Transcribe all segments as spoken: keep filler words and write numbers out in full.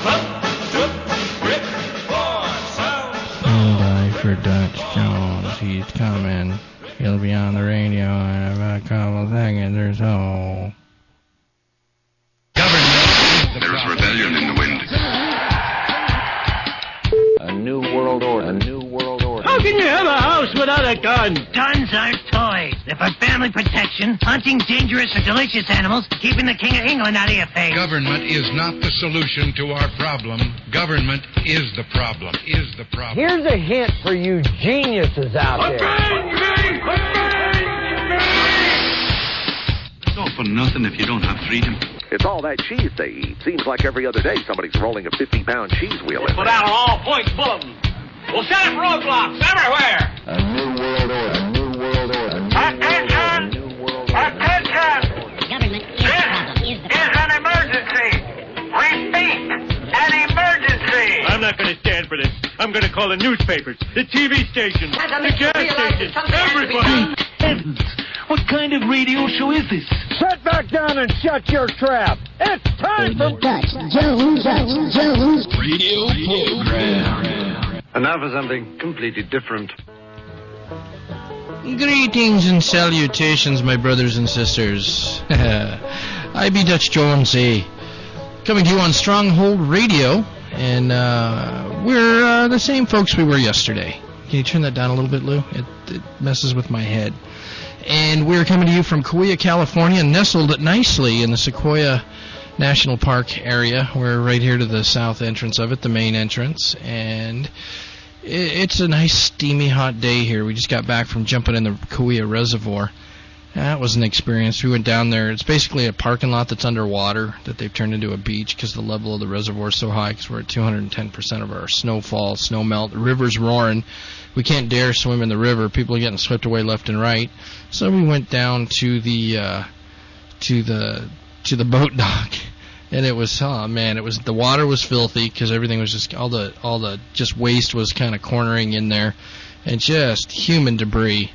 And I for Dutch Jones, he's coming. He'll be on the radio in about a couple seconds or so. There's rebellion in the wind. A new world order. A new world order. How can you have a house without a gun? Guns aren't toys. They're for family protection, hunting dangerous or delicious animals, keeping the King of England out of your face. Government is not the solution to our problem. Government is the problem. Is the problem. Here's a hint for you geniuses out there. It's all for nothing if you don't have freedom. It's all that cheese they eat. Seems like every other day somebody's rolling a fifty-pound cheese wheel in Put there. out an all-points bulletin. We'll set up roadblocks everywhere. A new world order. A new world order. A new world order. A new world order. Attention! Government is the problem. Is the problem. an emergency. Repeat, an emergency. I'm not going to stand for this. I'm going to call the newspapers, the T V stations, the gas stations, everybody. Heavens, what kind of radio show is this? Sit back down and shut your trap. It's time for Dutch Jones. Dutch Jones Radio program. And now for something completely different. Greetings and salutations, my brothers and sisters. I be Dutch Jones, eh? Coming to you on Stronghold Radio, and uh, we're uh, the same folks we were yesterday. Can you turn that down a little bit, Lou? It, it messes with my head. And we're coming to you from Cahuilla, California, nestled nicely in the Sequoia National Park area. We're right here to the south entrance of it, the main entrance, and it's a nice, steamy, hot day here. We just got back from jumping in the Cahuilla Reservoir. That was an experience. We went down there. It's basically a parking lot that's underwater that they've turned into a beach because the level of the reservoir is so high because we're at two hundred ten percent of our snowfall, snow melt. The river's roaring. We can't dare swim in the river. People are getting swept away left and right. So we went down to the uh, to the to the boat dock, and it was oh man, it was the water was filthy because everything was just all the all the just waste was kind of cornering in there, and just human debris.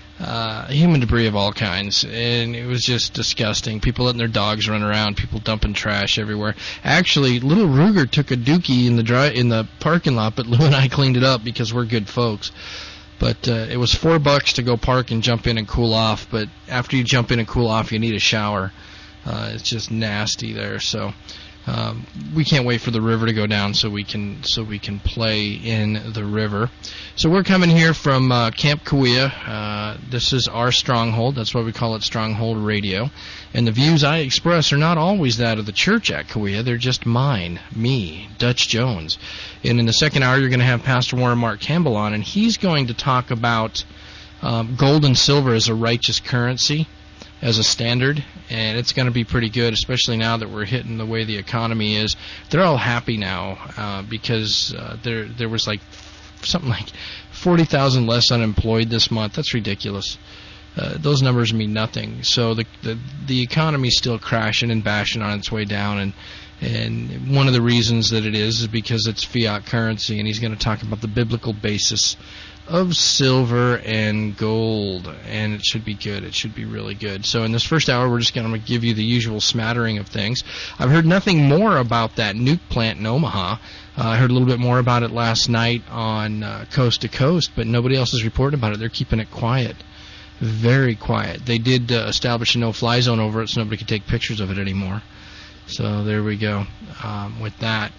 Uh, human debris of all kinds, and it was just disgusting. People letting their dogs run around, people dumping trash everywhere. Actually, little Ruger took a dookie in the dry in the parking lot, but Lou and I cleaned it up because we're good folks. But uh, it was four bucks to go park and jump in and cool off. But after you jump in and cool off, you need a shower. Uh, it's just nasty there. So um, we can't wait for the river to go down so we can so we can play in the river. So we're coming here from uh, Camp Cahuilla. Uh, this is our stronghold. That's why we call it Stronghold Radio. And the views I express are not always that of the church at Cahuilla. They're just mine, me, Dutch Jones. And in the second hour, you're going to have Pastor Warren Mark Campbell on, and he's going to talk about um, gold and silver as a righteous currency, as a standard, and it's going to be pretty good, especially now that we're hitting the way the economy is. They're all happy now uh, because uh, there there was like something like forty thousand less unemployed this month. That's ridiculous. Uh, those numbers mean nothing. So the, the the economy's still crashing and bashing on its way down, and and one of the reasons that it is is because it's fiat currency, and he's going to talk about the biblical basis of silver and gold, and it should be good. It should be really good. So in this first hour, we're just going to give you the usual smattering of things. I've heard nothing more about that nuke plant in Omaha. Uh, I heard a little bit more about it last night on uh, Coast to Coast, but nobody else is reporting about it. They're keeping it quiet, very quiet. They did uh, establish a no-fly zone over it so nobody could take pictures of it anymore. So there we go um, with that.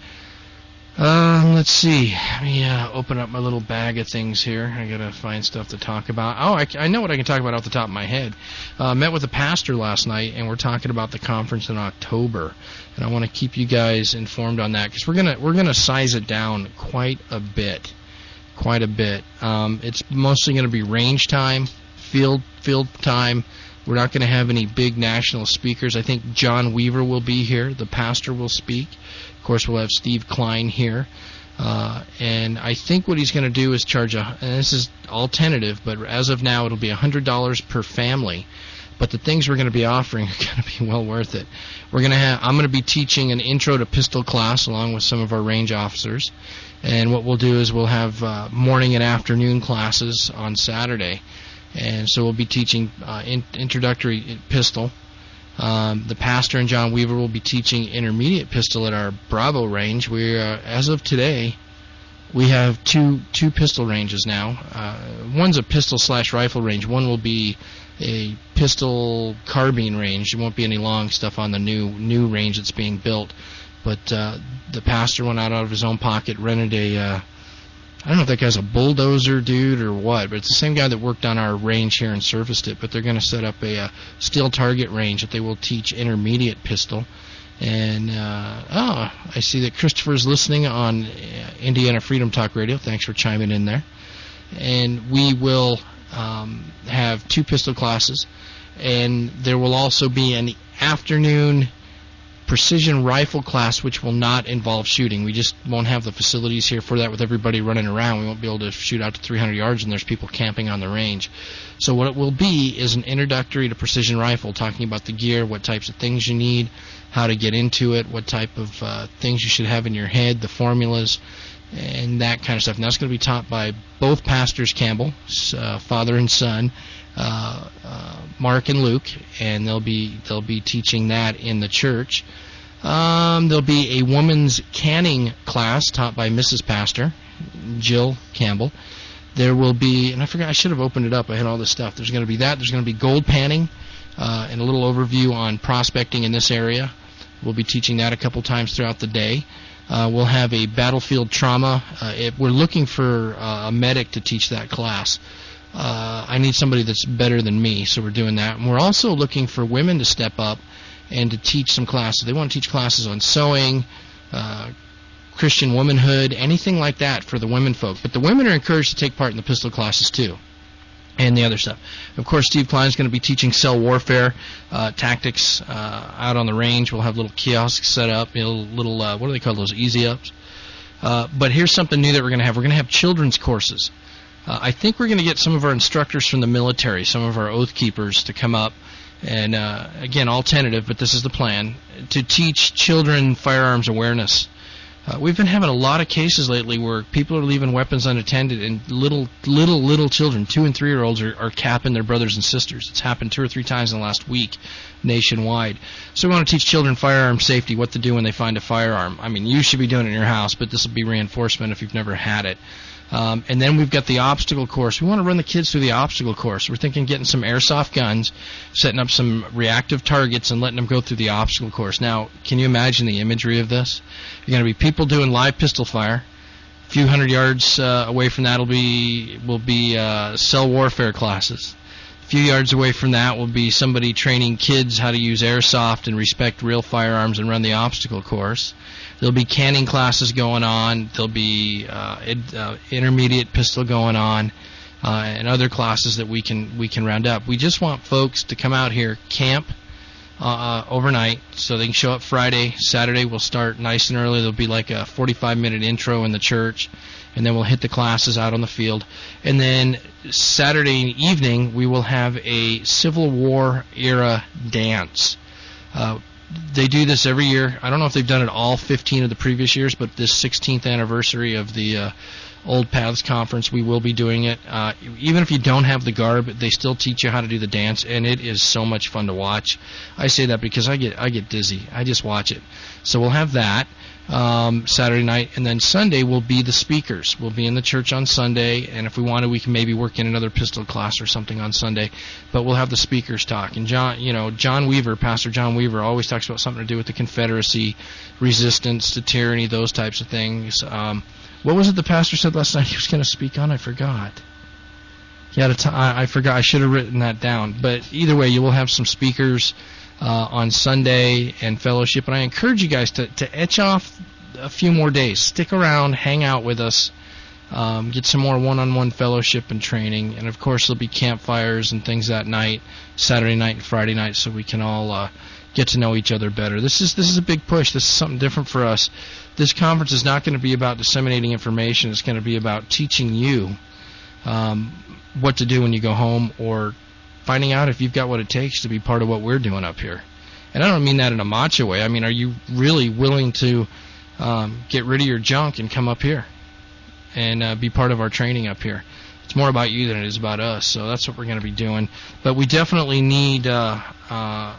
Um, let's see. Let me uh, open up my little bag of things here. I gotta find stuff to talk about. Oh, I, I know what I can talk about off the top of my head. Uh, met with a pastor last night, and we're talking about the conference in October, and I want to keep you guys informed on that because we're gonna we're gonna size it down quite a bit, quite a bit. Um, it's mostly gonna be range time, field field time. We're not going to have any big national speakers. I think John Weaver will be here. The pastor will speak. Of course, we'll have Steve Klein here. Uh, and I think what he's going to do is charge, a, and this is all tentative, but as of now, it'll be one hundred dollars per family. But the things we're going to be offering are going to be well worth it. We're going to have, I'm going to be teaching an intro to pistol class along with some of our range officers. And what we'll do is we'll have uh, morning and afternoon classes on Saturday. And so we'll be teaching uh, in, introductory pistol, Um, the pastor and John Weaver will be teaching intermediate pistol at our Bravo range. We, uh, as of today, we have two two pistol ranges now. Uh, one's a pistol slash rifle range. One will be a pistol carbine range. There won't be any long stuff on the new new range that's being built. But uh, the pastor went out of his own pocket, rented a, uh, I don't know if that guy's a bulldozer dude or what, but it's the same guy that worked on our range here and serviced it. But they're going to set up a, a steel target range that they will teach intermediate pistol. And, uh, oh, I see that Christopher's listening on Indiana Freedom Talk Radio. Thanks for chiming in there. And we will um, have two pistol classes. And there will also be an afternoon precision rifle class, which will not involve shooting. We just won't have the facilities here for that with everybody running around. We won't be able to shoot out to three hundred yards and there's people camping on the range. So what it will be is an introductory to precision rifle, talking about the gear, what types of things you need, how to get into it, what type of uh, things you should have in your head, the formulas, and that kind of stuff. And that's going to be taught by both pastors Campbell, uh, father and son, uh, uh, Mark and Luke, and they'll be they'll be teaching that in the church. Um, there'll be a woman's canning class taught by Missus Pastor, Jill Campbell. There will be, and I forgot, I should have opened it up. I had all this stuff. There's going to be that. There's going to be gold panning uh, and a little overview on prospecting in this area. We'll be teaching that a couple times throughout the day. Uh, we'll have a battlefield trauma. Uh, if we're looking for uh, a medic to teach that class. Uh, I need somebody that's better than me, so we're doing that. And we're also looking for women to step up and to teach some classes. They want to teach classes on sewing, uh, Christian womanhood, anything like that for the women folk. But the women are encouraged to take part in the pistol classes too, and the other stuff. Of course, Steve Klein's going to be teaching cell warfare uh, tactics uh, out on the range. We'll have little kiosks set up, you know, little, uh, what do they call those, easy-ups? Uh, but here's something new that we're going to have. We're going to have children's courses. Uh, I think we're going to get some of our instructors from the military, some of our oath keepers, to come up, and uh, again, all tentative, but this is the plan, to teach children firearms awareness. Uh, we've been having a lot of cases lately where people are leaving weapons unattended, and little, little, little children, two and three-year-olds, are, are capping their brothers and sisters. It's happened two or three times in the last week nationwide. So we want to teach children firearm safety, what to do when they find a firearm. I mean, you should be doing it in your house, but this will be reinforcement if you've never had it. Um, and then we've got the obstacle course. We want to run the kids through the obstacle course. We're thinking getting some airsoft guns, setting up some reactive targets, and letting them go through the obstacle course. Now, can you imagine the imagery of this? You're going to be people doing live pistol fire. A few hundred yards uh, away from that will be will be uh, cell warfare classes. A few yards away from that will be somebody training kids how to use airsoft and respect real firearms and run the obstacle course. There'll be canning classes going on. There'll be uh, ed, uh, intermediate pistol going on, uh, and other classes that we can we can round up. We just want folks to come out here, camp uh, overnight, so they can show up Friday. Saturday we'll start nice and early. There'll be like a forty-five minute intro in the church, and then we'll hit the classes out on the field. And then Saturday evening we will have a Civil War era dance. Uh, They do this every year. I don't know if they've done it all fifteen of the previous years, but this sixteenth anniversary of the uh, Old Paths Conference, we will be doing it. Uh, even if you don't have the garb, they still teach you how to do the dance, and it is so much fun to watch. I say that because I get I get dizzy. I just watch it. So we'll have that um, Saturday night, and then Sunday will be the speakers. We'll be in the church on Sunday, and if we want to, we can maybe work in another pistol class or something on Sunday. But we'll have the speakers talk. And John, you know, John Weaver, Pastor John Weaver, always talks about something to do with the Confederacy, resistance to tyranny, those types of things. Um, what was it the pastor said last night he was going to speak on? I forgot. He had a t- I, I forgot. I should have written that down. But either way, you will have some speakers Uh, on Sunday and fellowship, and I encourage you guys to, to etch off a few more days. Stick around, hang out with us, um, get some more one-on-one fellowship and training, and of course there'll be campfires and things that night, Saturday night and Friday night, so we can all uh, get to know each other better. This is this is a big push. This is something different for us. This conference is not going to be about disseminating information. It's going to be about teaching you um, what to do when you go home, or finding out if you've got what it takes to be part of what we're doing up here. And I don't mean that in a macho way. I mean, are you really willing to um, get rid of your junk and come up here and uh, be part of our training up here? It's more about you than it is about us, so that's what we're going to be doing. But we definitely need uh, uh,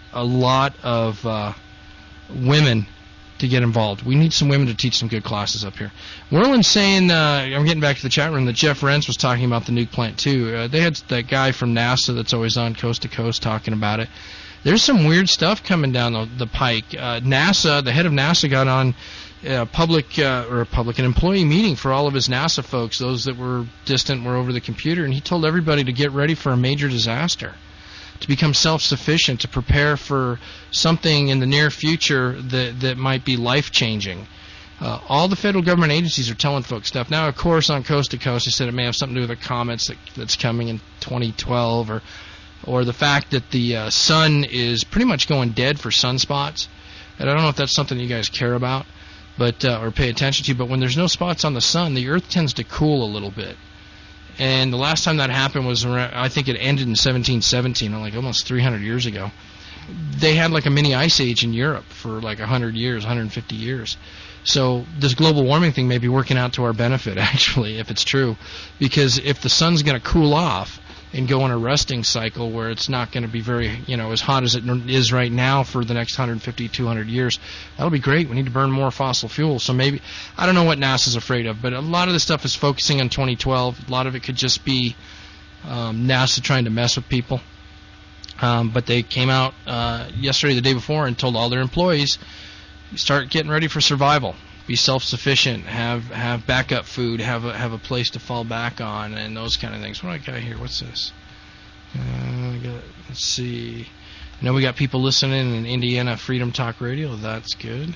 a lot of uh, women to get involved. We need some women to teach some good classes up here. Werlin's saying, uh, I'm getting back to the chat room, that Jeff Rentz was talking about the nuke plant too. Uh, they had that guy from NASA that's always on Coast to Coast talking about it. There's some weird stuff coming down the, the pike. Uh, NASA, the head of NASA got on a public, uh, or a public, an employee meeting for all of his NASA folks, those that were distant, were over the computer, and he told everybody to get ready for a major disaster, to become self-sufficient, to prepare for something in the near future that, that might be life-changing. Uh, all the federal government agencies are telling folks stuff. Now, of course, on Coast to Coast, they said it may have something to do with the comets that, that's coming in twenty twelve, or or the fact that the uh, sun is pretty much going dead for sunspots. And I don't know if that's something you guys care about, but uh, or pay attention to, but when there's no spots on the sun, the Earth tends to cool a little bit. And the last time that happened was, around, I think it ended in seventeen seventeen, like almost three hundred years ago. They had like a mini ice age in Europe for like one hundred years, one hundred fifty years. So this global warming thing may be working out to our benefit, actually, if it's true. Because if the sun's going to cool off and go in a resting cycle where it's not going to be very, you know, as hot as it is right now for the next one hundred fifty, two hundred years, that'll be great. We need to burn more fossil fuel. So maybe, I don't know what NASA's afraid of, but a lot of this stuff is focusing on twenty twelve. A lot of it could just be um, NASA trying to mess with people. Um, but they came out uh, yesterday, the day before, and told all their employees, start getting ready for survival. Be self-sufficient, have have backup food, have a, have a place to fall back on, and those kind of things. What do I got here? What's this? Uh, got, let's see. I know we got people listening in Indiana Freedom Talk Radio. That's good.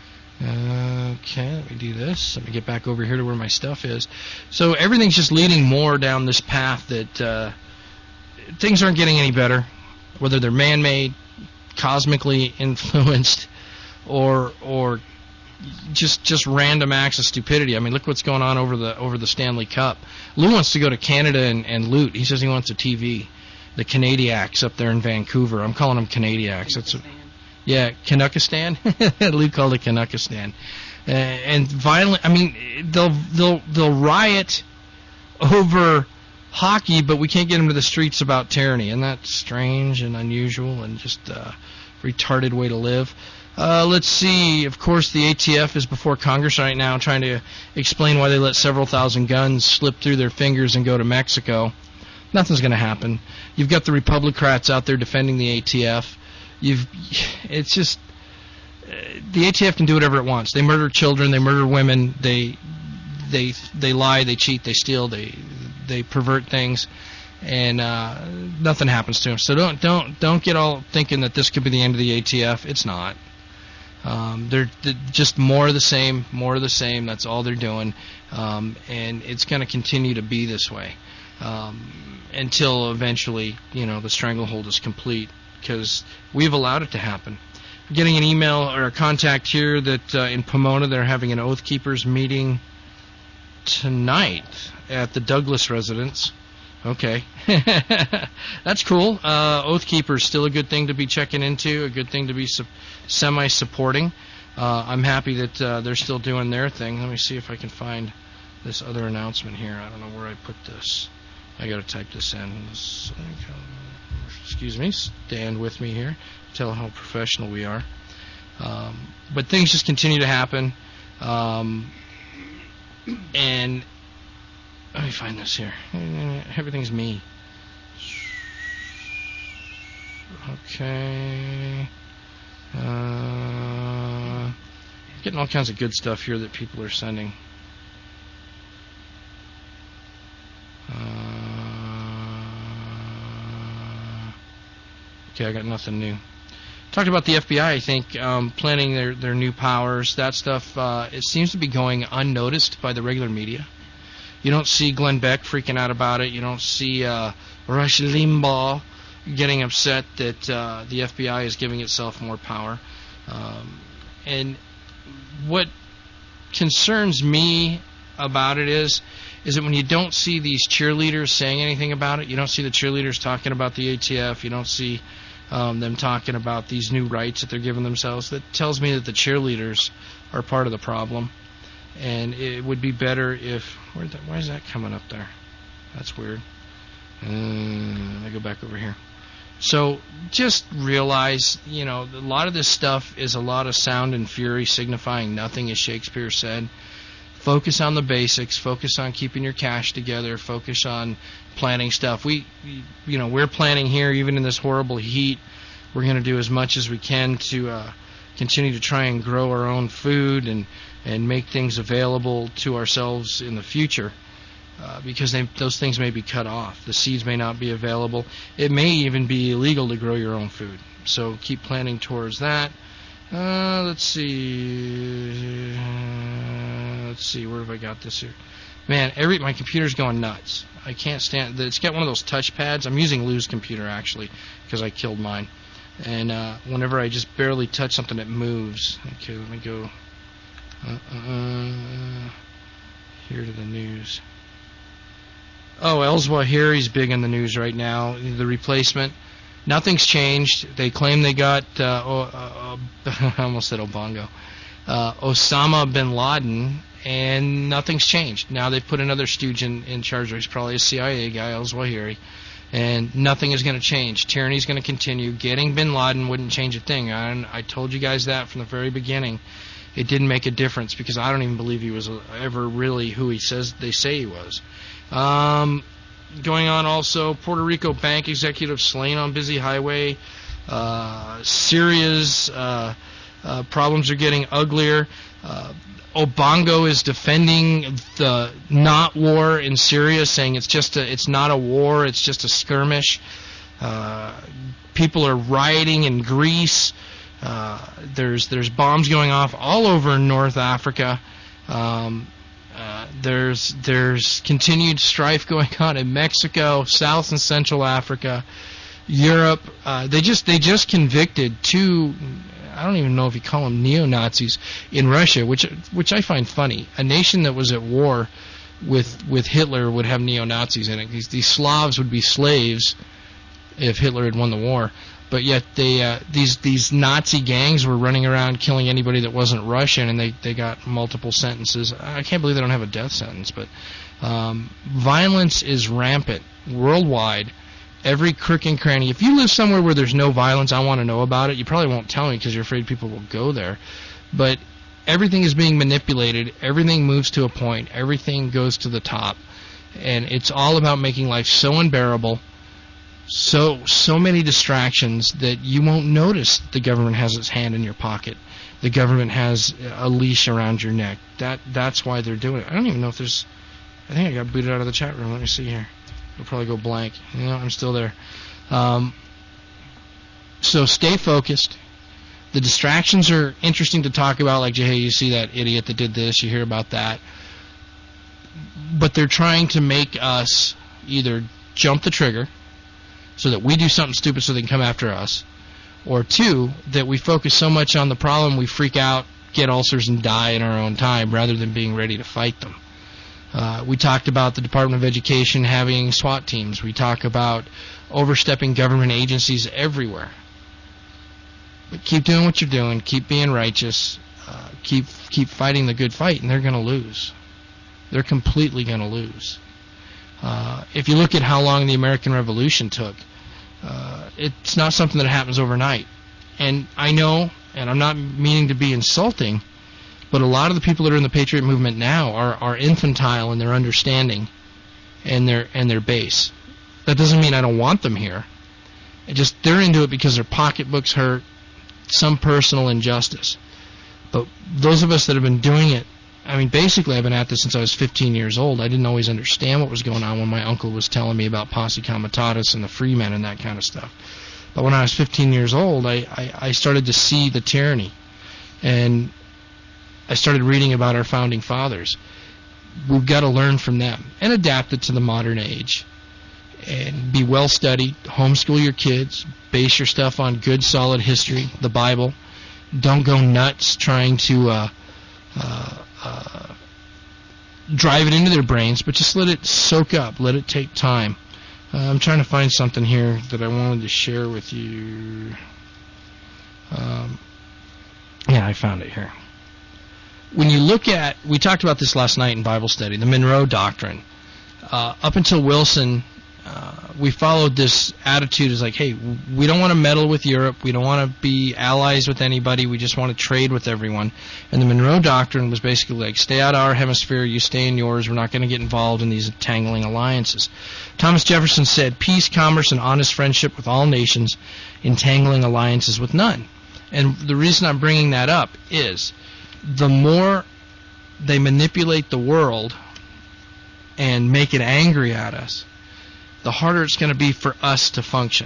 Uh, okay, let me do this. Let me get back over here to where my stuff is. So everything's just leading more down this path that uh, things aren't getting any better, whether they're man-made, cosmically influenced, or or just just random acts of stupidity. I mean, look what's going on over the over the Stanley Cup. Lou wants to go to Canada and, and loot. He says he wants a T V. The Canadiacs up there in Vancouver. I'm calling them Canadiacs. That's a, yeah, Canuckistan. Lou called it Canuckistan. Uh, and violent. I mean, they'll they'll they'll riot over hockey, but we can't get them to the streets about tyranny. And that's strange and unusual and just a retarded way to live. Uh, let's see. Of course, the A T F is before Congress right now trying to explain why they let several thousand guns slip through their fingers and go to Mexico. Nothing's going to happen. You've got the Republicrats out there defending the A T F. You've, it's just, uh, the A T F can do whatever it wants. They murder children. They murder women. They, they, they lie. They cheat. They steal. They, they pervert things. And uh, nothing happens to them. So don't don't don't get all thinking that this could be the end of the A T F. It's not. Um, they're, they're just more of the same, more of the same. That's all they're doing, um, and it's going to continue to be this way um, until eventually, you know, the stranglehold is complete. Because we've allowed it to happen. I'm getting an email or a contact here that uh, in Pomona they're having an Oath Keepers meeting tonight at the Douglas residence. Okay. That's cool. Uh, Oath Keepers, still a good thing to be checking into, a good thing to be su- semi-supporting. Uh, I'm happy that uh, they're still doing their thing. Let me see if I can find this other announcement here. I don't know where I put this. I got to type this in. Excuse me. Stand with me here. Tell how professional we are. Um, but things just continue to happen. Um, and... Let me find this here. Everything's me. Okay. Uh, getting all kinds of good stuff here that people are sending. Uh, okay, I got nothing new. Talked about the F B I, I think, um, planning their, their new powers. That stuff, uh, it seems to be going unnoticed by the regular media. You don't see Glenn Beck freaking out about it. You don't see uh, Rush Limbaugh getting upset that uh, the F B I is giving itself more power. Um, and what concerns me about it is, is that when you don't see these cheerleaders saying anything about it, you don't see the cheerleaders talking about the A T F, you don't see um, them talking about these new rights that they're giving themselves, that tells me that the cheerleaders are part of the problem. And it would be better if... Where that, why is that coming up there? That's weird. Uh, let me go back over here. So just realize, you know, a lot of this stuff is a lot of sound and fury signifying nothing, as Shakespeare said. Focus on the basics. Focus on keeping your cash together. Focus on planning stuff. We, you know, we're planning here, even in this horrible heat. We're going to do as much as we can to uh, continue to try and grow our own food and, and make things available to ourselves in the future. Uh, because they, those things may be cut off. The seeds may not be available. It may even be illegal to grow your own food. So keep planning towards that. Uh, let's see. Uh, let's see. Where have I got this here? Man, every my computer's going nuts. I can't stand. It's got one of those touch pads. I'm using Lou's computer actually because I killed mine. And uh, whenever I just barely touch something, it moves. Okay, let me go uh, uh, here to the news. Oh, El-Zawahiri's big in the news right now. The replacement. Nothing's changed. They claim they got, uh, oh, uh, I almost said Obongo, uh, Osama bin Laden, and nothing's changed. Now they've put another stooge in, in charge. He's probably a C I A guy, El-Zawahiri, and nothing is going to change. Tyranny's going to continue. Getting bin Laden wouldn't change a thing. I, I told you guys that from the very beginning. It didn't make a difference because I don't even believe he was ever really who he says they say he was. Um, going on also, Puerto Rico bank executive slain on busy highway. Uh, Syria's uh, uh, problems are getting uglier. Uh, Obongo is defending the not war in Syria, saying it's just a, it's not a war, it's just a skirmish. Uh, people are rioting in Greece. Uh, there's there's bombs going off all over North Africa. Um, Uh, there's there's continued strife going on in Mexico, South and Central Africa, Europe. Uh, they just they just convicted two, I don't even know if you call them neo-Nazis, in Russia, which which I find funny. A nation that was at war with with Hitler would have neo-Nazis in it. These these Slavs would be slaves if Hitler had won the war. But yet they uh, these these Nazi gangs were running around killing anybody that wasn't Russian, and they, they got multiple sentences. I can't believe they don't have a death sentence. But um, violence is rampant worldwide. Every crook and cranny. If you live somewhere where there's no violence, I want to know about it. You probably won't tell me because you're afraid people will go there. But everything is being manipulated. Everything moves to a point. Everything goes to the top. And it's all about making life so unbearable. So so many distractions that you won't notice the government has its hand in your pocket. The government has a leash around your neck. That that's why they're doing it. I don't even know if there's... I think I got booted out of the chat room. Let me see here. It'll probably go blank. You know, I'm still there. Um, so stay focused. The distractions are interesting to talk about. Like, hey, you see that idiot that did this. You hear about that. But they're trying to make us either jump the trigger so that we do something stupid so they can come after us, or two, that we focus so much on the problem we freak out, get ulcers, and die in our own time rather than being ready to fight them. Uh, we talked about the Department of Education having SWAT teams. We talk about overstepping government agencies everywhere. But keep doing what you're doing. Keep being righteous. Uh, keep keep fighting the good fight, and they're going to lose. They're completely going to lose. Uh, if you look at how long the American Revolution took, uh, it's not something that happens overnight. And I know, and I'm not meaning to be insulting, but a lot of the people that are in the Patriot movement now are, are infantile in their understanding and their and their base. That doesn't mean I don't want them here. It just they're into it because their pocketbooks hurt, some personal injustice. But those of us that have been doing it, I mean, basically I've been at this since I was fifteen years old. I didn't always understand what was going on when my uncle was telling me about Posse Comitatus and the Freemen and that kind of stuff. But when I was fifteen years old, I, I, I started to see the tyranny. And I started reading about our founding fathers. We've got to learn from them and adapt it to the modern age. And be well studied, homeschool your kids, base your stuff on good, solid history, the Bible. Don't go nuts trying to uh, uh, uh, drive it into their brains, but just let it soak up, let it take time. Uh, I'm trying to find something here that I wanted to share with you. Um, yeah, I found it here. When you look at, we talked about this last night in Bible study, the Monroe Doctrine. Uh, up until Wilson, uh, we followed this attitude as like, hey, we don't want to meddle with Europe. We don't want to be allies with anybody. We just want to trade with everyone. And the Monroe Doctrine was basically like, stay out of our hemisphere. You stay in yours. We're not going to get involved in these entangling alliances. Thomas Jefferson said, peace, commerce, and honest friendship with all nations, entangling alliances with none. And the reason I'm bringing that up is the more they manipulate the world and make it angry at us, the harder it's going to be for us to function.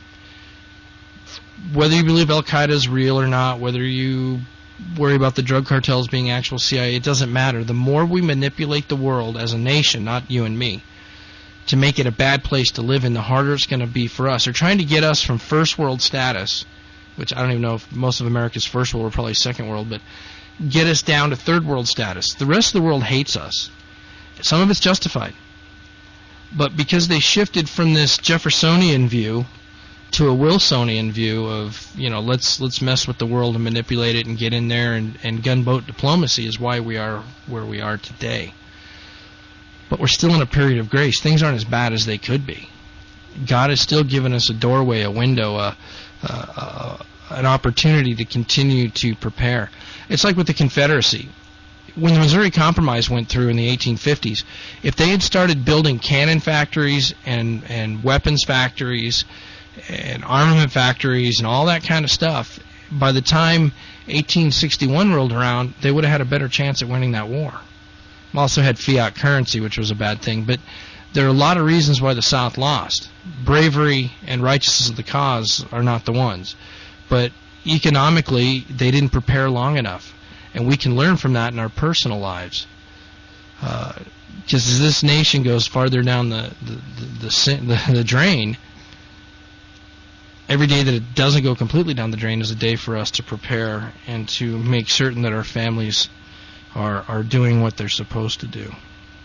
Whether you believe Al-Qaeda is real or not, whether you worry about the drug cartels being actual C I A, it doesn't matter. The more we manipulate the world as a nation, not you and me, to make it a bad place to live in, the harder it's going to be for us. They're trying to get us from first world status, which I don't even know if most of America's first world or probably second world, but get us down to third world status. The rest of the world hates us. Some of it's justified. But because they shifted from this Jeffersonian view to a Wilsonian view of, you know, let's let's mess with the world and manipulate it and get in there, and, and gunboat diplomacy is why we are where we are today. But we're still in a period of grace. Things aren't as bad as they could be. God has still given us a doorway, a window, a, a, a, an opportunity to continue to prepare. It's like with the Confederacy. When the Missouri Compromise went through in the eighteen fifties, if they had started building cannon factories and, and weapons factories and armament factories and all that kind of stuff, by the time eighteen sixty-one rolled around, they would have had a better chance at winning that war. Also had fiat currency, which was a bad thing. But there are a lot of reasons why the South lost. Bravery and righteousness of the cause are not the ones. But economically, they didn't prepare long enough. And we can learn from that in our personal lives. Uh, just as this nation goes farther down the the, the, the, the the drain, every day that it doesn't go completely down the drain is a day for us to prepare and to make certain that our families are are doing what they're supposed to do.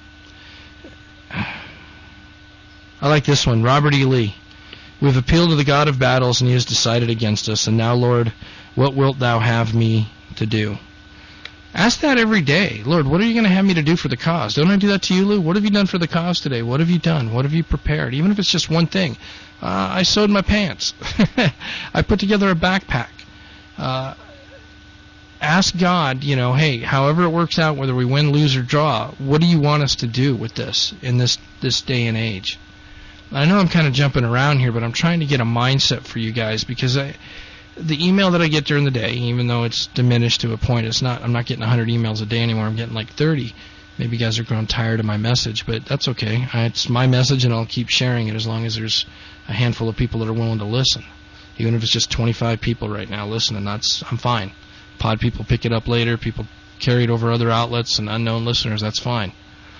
I like this one. Robert E. Lee. We've appealed to the God of battles, and he has decided against us. And now, Lord, what wilt thou have me to do? Ask that every day. Lord, what are you going to have me to do for the cause? Don't I do that to you, Lou? What have you done for the cause today? What have you done? What have you prepared? Even if it's just one thing. Uh, I sewed my pants. I put together a backpack. Uh, ask God, you know, hey, however it works out, whether we win, lose, or draw, what do you want us to do with this in this, this day and age? I know I'm kind of jumping around here, but I'm trying to get a mindset for you guys, because I... the email that I get during the day, even though it's diminished to a point, it's not. I'm not getting one hundred emails a day anymore. I'm getting like thirty. Maybe you guys are growing tired of my message, but that's okay. It's my message, and I'll keep sharing it as long as there's a handful of people that are willing to listen. Even if it's just twenty-five people right now listening, that's I'm fine. Pod people pick it up later. People carry it over other outlets and unknown listeners. That's fine.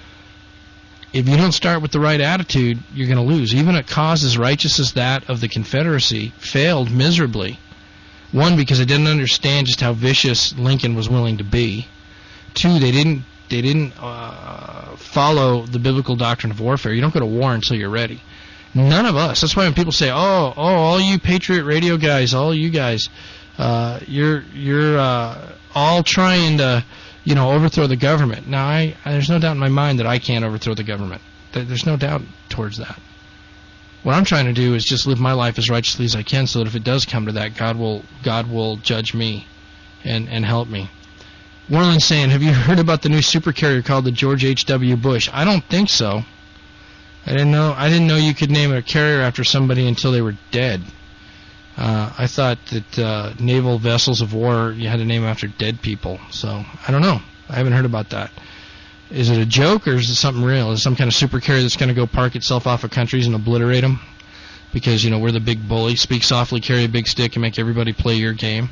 If you don't start with the right attitude, you're going to lose. Even a cause as righteous as that of the Confederacy failed miserably. One, because they didn't understand just how vicious Lincoln was willing to be. Two, they didn't they didn't uh, follow the biblical doctrine of warfare. You don't go to war until you're ready. None of us. That's why when people say, "Oh, oh, all you Patriot Radio guys, all you guys, uh, you're you're uh, all trying to, you know, overthrow the government." Now, I, I there's no doubt in my mind that I can't overthrow the government. There's no doubt towards that. What I'm trying to do is just live my life as righteously as I can, so that if it does come to that, God will God will judge me and, and help me. Warren's saying, have you heard about the new supercarrier called the George H W. Bush? I don't think so. I didn't know I didn't know you could name a carrier after somebody until they were dead. Uh, I thought that uh, naval vessels of war, you had to name after dead people. So, I don't know. I haven't heard about that. Is it a joke, or is it something real? Is it some kind of supercarrier that's going to go park itself off of countries and obliterate them? Because, you know, we're the big bully. Speak softly, carry a big stick, and make everybody play your game.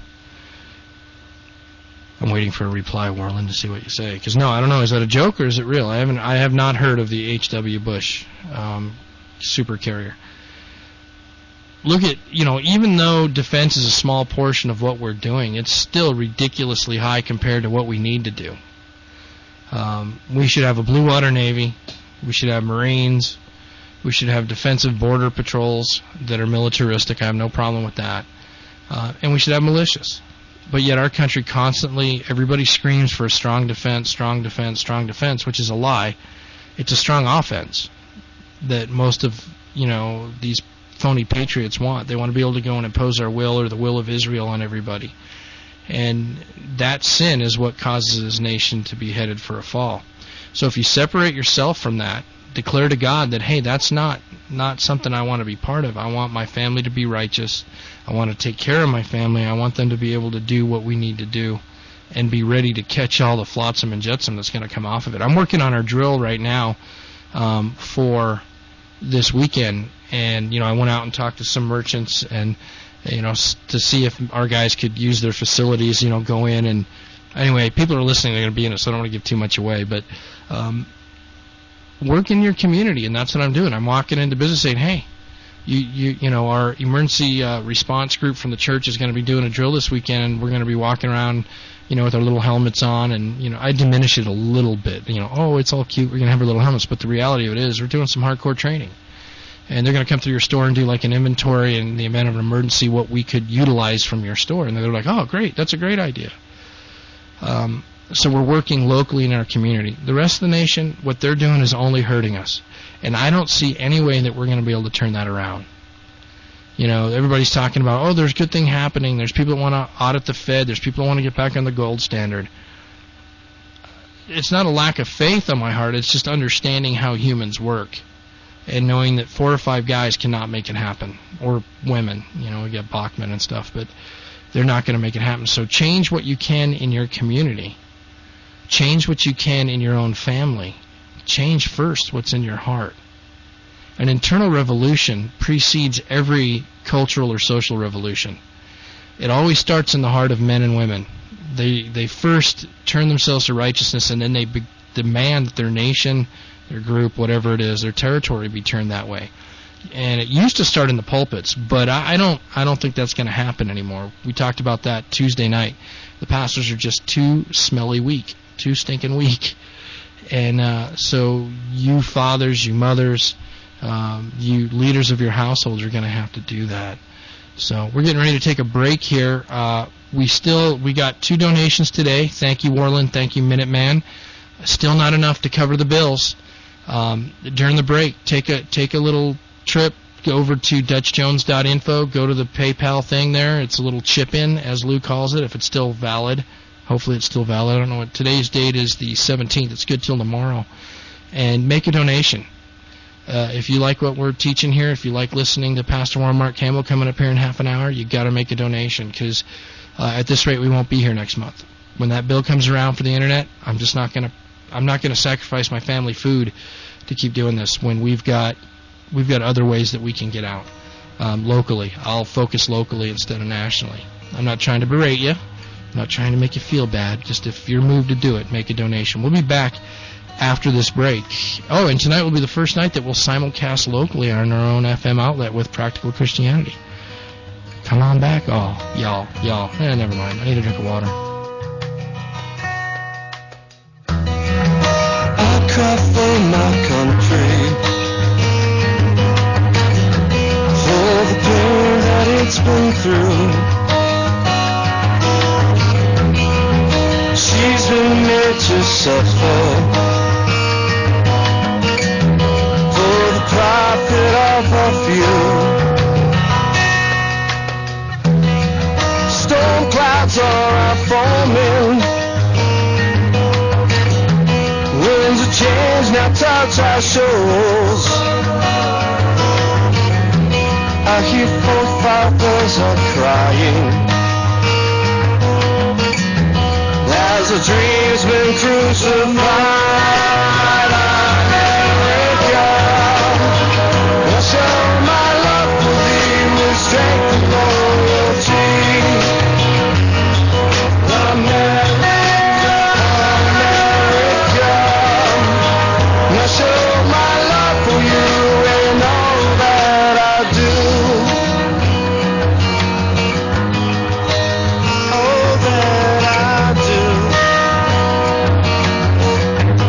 I'm waiting for a reply, Warland, to see what you say. Because, no, I don't know. Is that a joke, or is it real? I haven't I have not heard of the H W. Bush um, supercarrier. Look at, you know, even though defense is a small portion of what we're doing, it's still ridiculously high compared to what we need to do. Um, we should have a blue water navy. We should have Marines. We should have defensive border patrols that are militaristic. I have no problem with that. Uh, and we should have militias. But yet our country constantly, everybody screams for a strong defense, strong defense, strong defense, which is a lie. It's a strong offense that most of you know, these phony patriots want. They want to be able to go and impose our will or the will of Israel on everybody. And that sin is what causes this nation to be headed for a fall. So if you separate yourself from that, declare to God that, hey, that's not, not something I want to be part of. I want my family to be righteous. I want to take care of my family. I want them to be able to do what we need to do and be ready to catch all the flotsam and jetsam that's going to come off of it. I'm working on our drill right now um, for this weekend, and, you know, I went out and talked to some merchants and, you know, to see if our guys could use their facilities, you know, go in and, anyway, people are listening, they're going to be in it, so I don't want to give too much away, but um, work in your community, and that's what I'm doing. I'm walking into business saying, hey, you you you know, our emergency uh, response group from the church is going to be doing a drill this weekend, and we're going to be walking around, you know, with our little helmets on, and, you know, I diminish it a little bit. You know, oh, it's all cute, we're going to have our little helmets, but the reality of it is we're doing some hardcore training. And they're going to come through your store and do like an inventory in the event of an emergency, what we could utilize from your store. And they're like, oh, great, that's a great idea. Um, so we're working locally in our community. The rest of the nation, what they're doing is only hurting us. And I don't see any way that we're going to be able to turn that around. You know, everybody's talking about, oh, there's good thing happening. There's people that want to audit the Fed. There's people that want to get back on the gold standard. It's not a lack of faith on my heart. It's just understanding how humans work and knowing that four or five guys cannot make it happen, or women. You know, we got Bachman and stuff, but they're not going to make it happen. So change what you can in your community. Change what you can in your own family. Change first what's in your heart. An internal revolution precedes every cultural or social revolution. It always starts in the heart of men and women. They they first turn themselves to righteousness, and then they be, demand that their nation, their group, whatever it is, their territory be turned that way. And it used to start in the pulpits, but I, I don't I don't think that's going to happen anymore. We talked about that Tuesday night. The pastors are just too smelly weak, too stinking weak. And uh, so you fathers, you mothers, um, you leaders of your households are going to have to do that. So we're getting ready to take a break here. Uh, we still we got two donations today. Thank you, Warland. Thank you, Minuteman. Still not enough to cover the bills. Um, during the break, take a take a little trip, go over to Dutch Jones dot info, go to the PayPal thing there. It's a little chip-in, as Lou calls it, if it's still valid. Hopefully it's still valid. I don't know what today's date is, the seventeenth. It's good till tomorrow. And make a donation. Uh, if you like what we're teaching here, if you like listening to Pastor Warren Mark Campbell coming up here in half an hour, you got to make a donation, because uh, at this rate we won't be here next month. When that bill comes around for the internet, I'm just not going to I'm not going to sacrifice my family food to keep doing this when we've got we've got other ways that we can get out um, locally. I'll focus locally instead of nationally. I'm not trying to berate you. I'm not trying to make you feel bad. Just if you're moved to do it, make a donation. We'll be back after this break. Oh, and tonight will be the first night that we'll simulcast locally on our own F M outlet with Practical Christianity. Come on back. Oh, y'all, y'all. Eh, never mind. I need a drink of water. I cry for my country, for the pain that it's been through. She's been made to suffer for the profit of a few. Storm clouds are forming, winds of change now touch our shores. I hear forefathers are crying as the dream's been crucified. America, I'll show my love for thee with strength and loyalty. America, America, I'll show my love for you in all that I do. All that I do.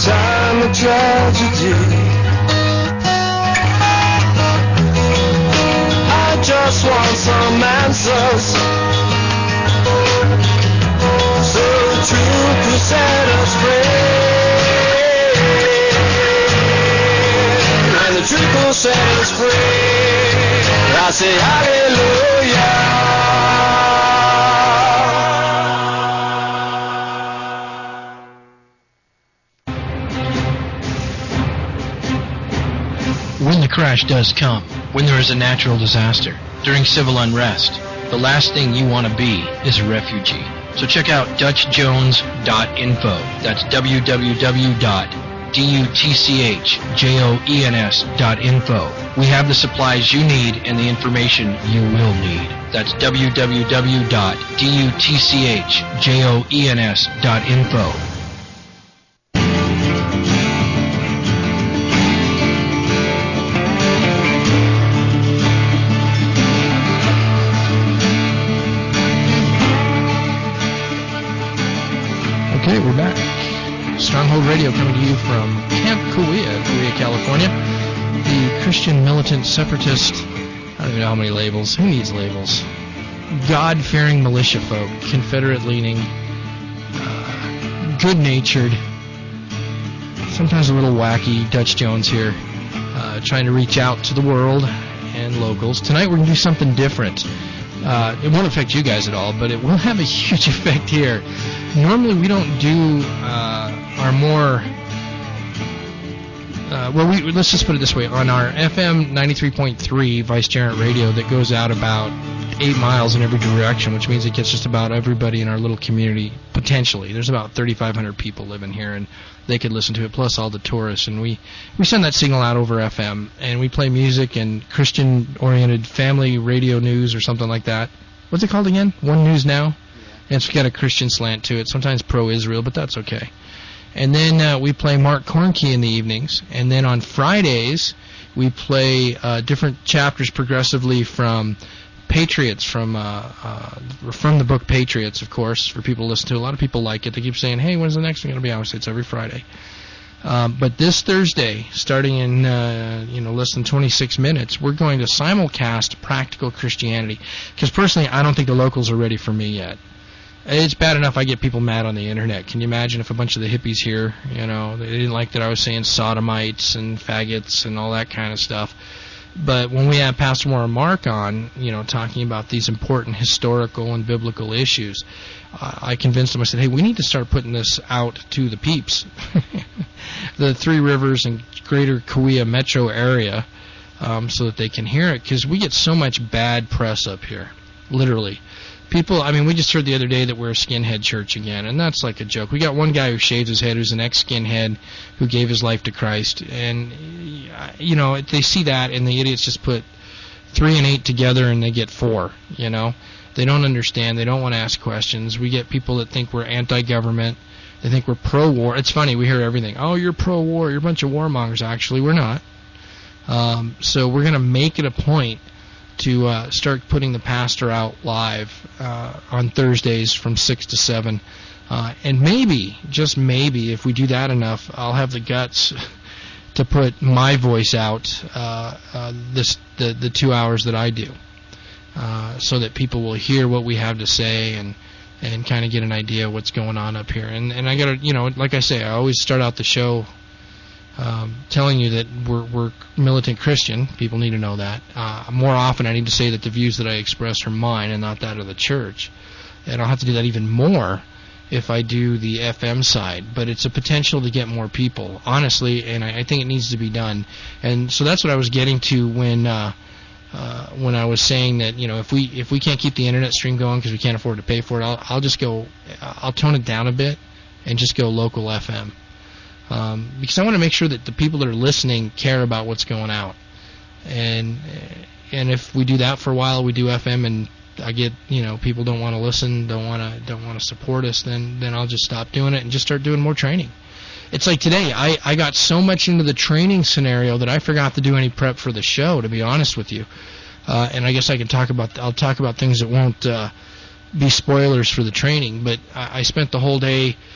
time of tragedy. I just want some answers, so the truth will set us free, and the truth will set us free. I say hallelujah. When the crash does come, when there is a natural disaster, during civil unrest, the last thing you want to be is a refugee. So check out Dutch Jones dot info. That's w w w dot dutchjones dot info. We have the supplies you need and the information you will need. That's w w w dot dutchjones dot info. Okay, we're back. Stronghold Radio coming to you from Camp Kauai, Kauai, California. The Christian militant separatist, I don't even know how many labels. Who needs labels? God-fearing militia folk, Confederate-leaning, uh, good-natured, sometimes a little wacky Dutch Jones here, uh, trying to reach out to the world and locals. Tonight we're going to do something different. Uh, it won't affect you guys at all, but it will have a huge effect here. Normally we don't do uh, our more, uh, well, we, let's just put it this way. On our F M ninety-three point three Vicegerent radio that goes out about eight miles in every direction, which means it gets just about everybody in our little community, potentially. There's about thirty-five hundred people living here, and they could listen to it, plus all the tourists. And we, we send that signal out over F M, and we play music and Christian-oriented family radio news or something like that. What's it called again? One News Now? And it's got a Christian slant to it, sometimes pro-Israel, but that's okay. And then uh, we play Mark Kornke in the evenings. And then on Fridays, we play uh, different chapters progressively from Patriots, from uh, uh, from the book Patriots, of course, for people to listen to. A lot of people like it. They keep saying, hey, when's the next one going to be out? I say it's every Friday. Um, but this Thursday, starting in uh, you know less than twenty-six minutes, we're going to simulcast Practical Christianity. Because personally, I don't think the locals are ready for me yet. It's bad enough I get people mad on the internet. Can you imagine if a bunch of the hippies here, you know, they didn't like that I was saying sodomites and faggots and all that kind of stuff. But when we have Pastor Moore and Mark on, you know, talking about these important historical and biblical issues, uh, I convinced them, I said, hey, we need to start putting this out to the peeps. The Three Rivers and greater Kauai metro area, um, so that they can hear it, because we get so much bad press up here, literally. People, I mean, we just heard the other day that we're a skinhead church again, and that's like a joke. We got one guy who shaves his head who's an ex-skinhead who gave his life to Christ, and, you know, they see that, and the idiots just put three and eight together and they get four, you know. They don't understand. They don't want to ask questions. We get people that think we're anti-government. They think we're pro-war. It's funny. We hear everything. Oh, you're pro-war. You're a bunch of warmongers. Actually, we're not. Um, so we're going to make it a point to uh, start putting the pastor out live uh, on Thursdays from six to seven. Uh, and maybe, just maybe, if we do that enough, I'll have the guts to put my voice out uh, uh, this the, the two hours that I do, uh, so that people will hear what we have to say and and kind of get an idea of what's going on up here. And, and I got to, you know, like I say, I always start out the show Um, telling you that we're, we're militant Christian. People need to know that. Uh, more often I need to say that the views that I express are mine and not that of the church. And I'll have to do that even more if I do the F M side. But it's a potential to get more people, honestly, and I, I think it needs to be done. And so that's what I was getting to when uh, uh, when I was saying that, you know, if we if we can't keep the internet stream going because we can't afford to pay for it, I'll, I'll just go, I'll tone it down a bit and just go local F M. Um, because I want to make sure that the people that are listening care about what's going out, and and if we do that for a while, we do F M, and I get, you know, people don't want to listen, don't want to don't want to support us, then then I'll just stop doing it and just start doing more training. It's like today, I, I got so much into the training scenario that I forgot to do any prep for the show, to be honest with you. Uh, and I guess I can talk about I'll talk about things that won't uh, be spoilers for the training, but I, I spent the whole day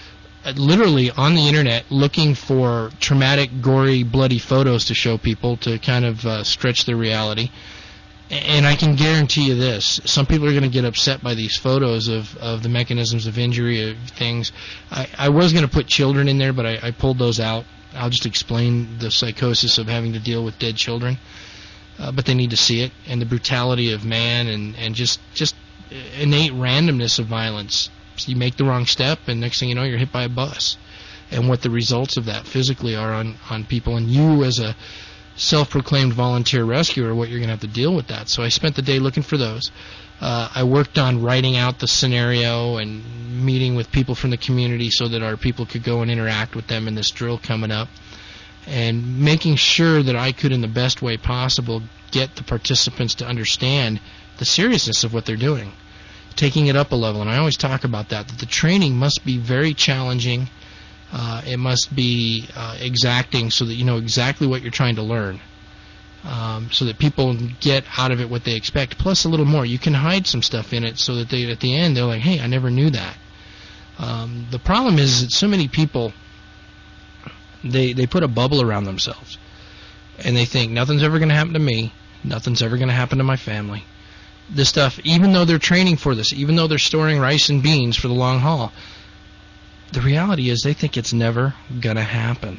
literally on the internet looking for traumatic, gory, bloody photos to show people to kind of uh, stretch their reality. And I can guarantee you this, some people are going to get upset by these photos of, of the mechanisms of injury, of things. I, I was going to put children in there, but I, I pulled those out. I'll just explain the psychosis of having to deal with dead children. Uh, but they need to see it, and the brutality of man, and, and just, just innate randomness of violence. So you make the wrong step, and next thing you know, you're hit by a bus. And what the results of that physically are on, on people. And you, as a self-proclaimed volunteer rescuer, what you're going to have to deal with that. So I spent the day looking for those. Uh, I worked on writing out the scenario and meeting with people from the community so that our people could go and interact with them in this drill coming up, and making sure that I could, in the best way possible, get the participants to understand the seriousness of what they're doing, taking it up a level. And I always talk about that, that the training must be very challenging. Uh, it must be uh, exacting so that you know exactly what you're trying to learn, um, so that people get out of it what they expect, plus a little more. You can hide some stuff in it so that they, at the end, they're like, hey, I never knew that. Um, the problem is that so many people, they, they put a bubble around themselves, and they think nothing's ever going to happen to me, nothing's ever going to happen to my family. This stuff, even though they're training for this, even though they're storing rice and beans for the long haul, the reality is they think it's never going to happen.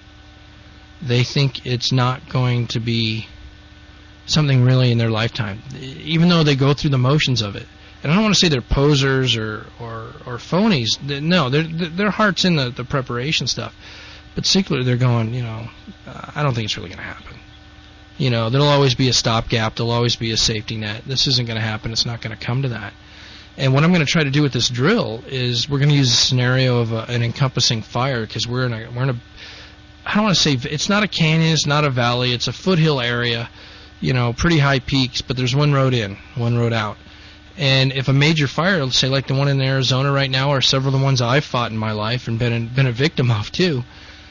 They think it's not going to be something really in their lifetime, even though they go through the motions of it. And I don't want to say they're posers or, or, or phonies. No, they're, their heart's in the, the preparation stuff. But secretly they're going, you know, I don't think it's really going to happen. You know, there'll always be a stopgap. There'll always be a safety net. This isn't going to happen. It's not going to come to that. And what I'm going to try to do with this drill is we're going to use a scenario of a, an encompassing fire, because we're in a we're in a I don't want to say it's not a canyon, it's not a valley, it's a foothill area, you know, pretty high peaks, but there's one road in, one road out. And if a major fire, let's say like the one in Arizona right now, or several of the ones I've fought in my life and been in, been a victim of too,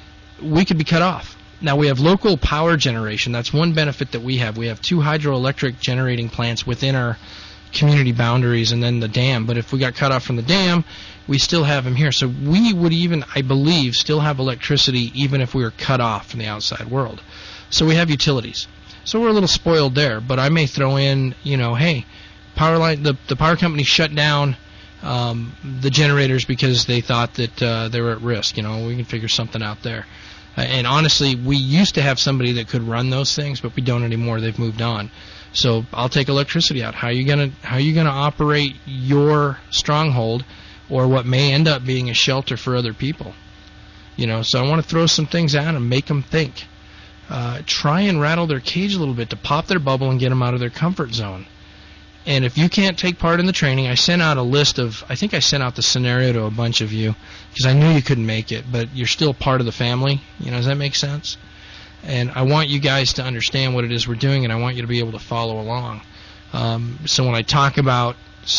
we could be cut off. Now, we have local power generation. That's one benefit that we have. We have two hydroelectric generating plants within our community boundaries, and then the dam. But if we got cut off from the dam, we still have them here. So we would even, I believe, still have electricity even if we were cut off from the outside world. So we have utilities. So we're a little spoiled there. But I may throw in, you know, hey, power line, the, the power company shut down um, the generators because they thought that uh, they were at risk. You know, we can figure something out there. Uh, and honestly, we used to have somebody that could run those things, but we don't anymore. They've moved on. So I'll take electricity out. How are you gonna how are you gonna operate your stronghold, or what may end up being a shelter for other people? You know, so I want to throw some things at them, make them think, uh, try and rattle their cage a little bit to pop their bubble and get them out of their comfort zone. And if you can't take part in the training, I sent out a list of, I think I sent out the scenario to a bunch of you because I knew you couldn't make it, but you're still part of the family. You know, does that make sense? And I want you guys to understand what it is we're doing, and I want you to be able to follow along. Um, so when I talk about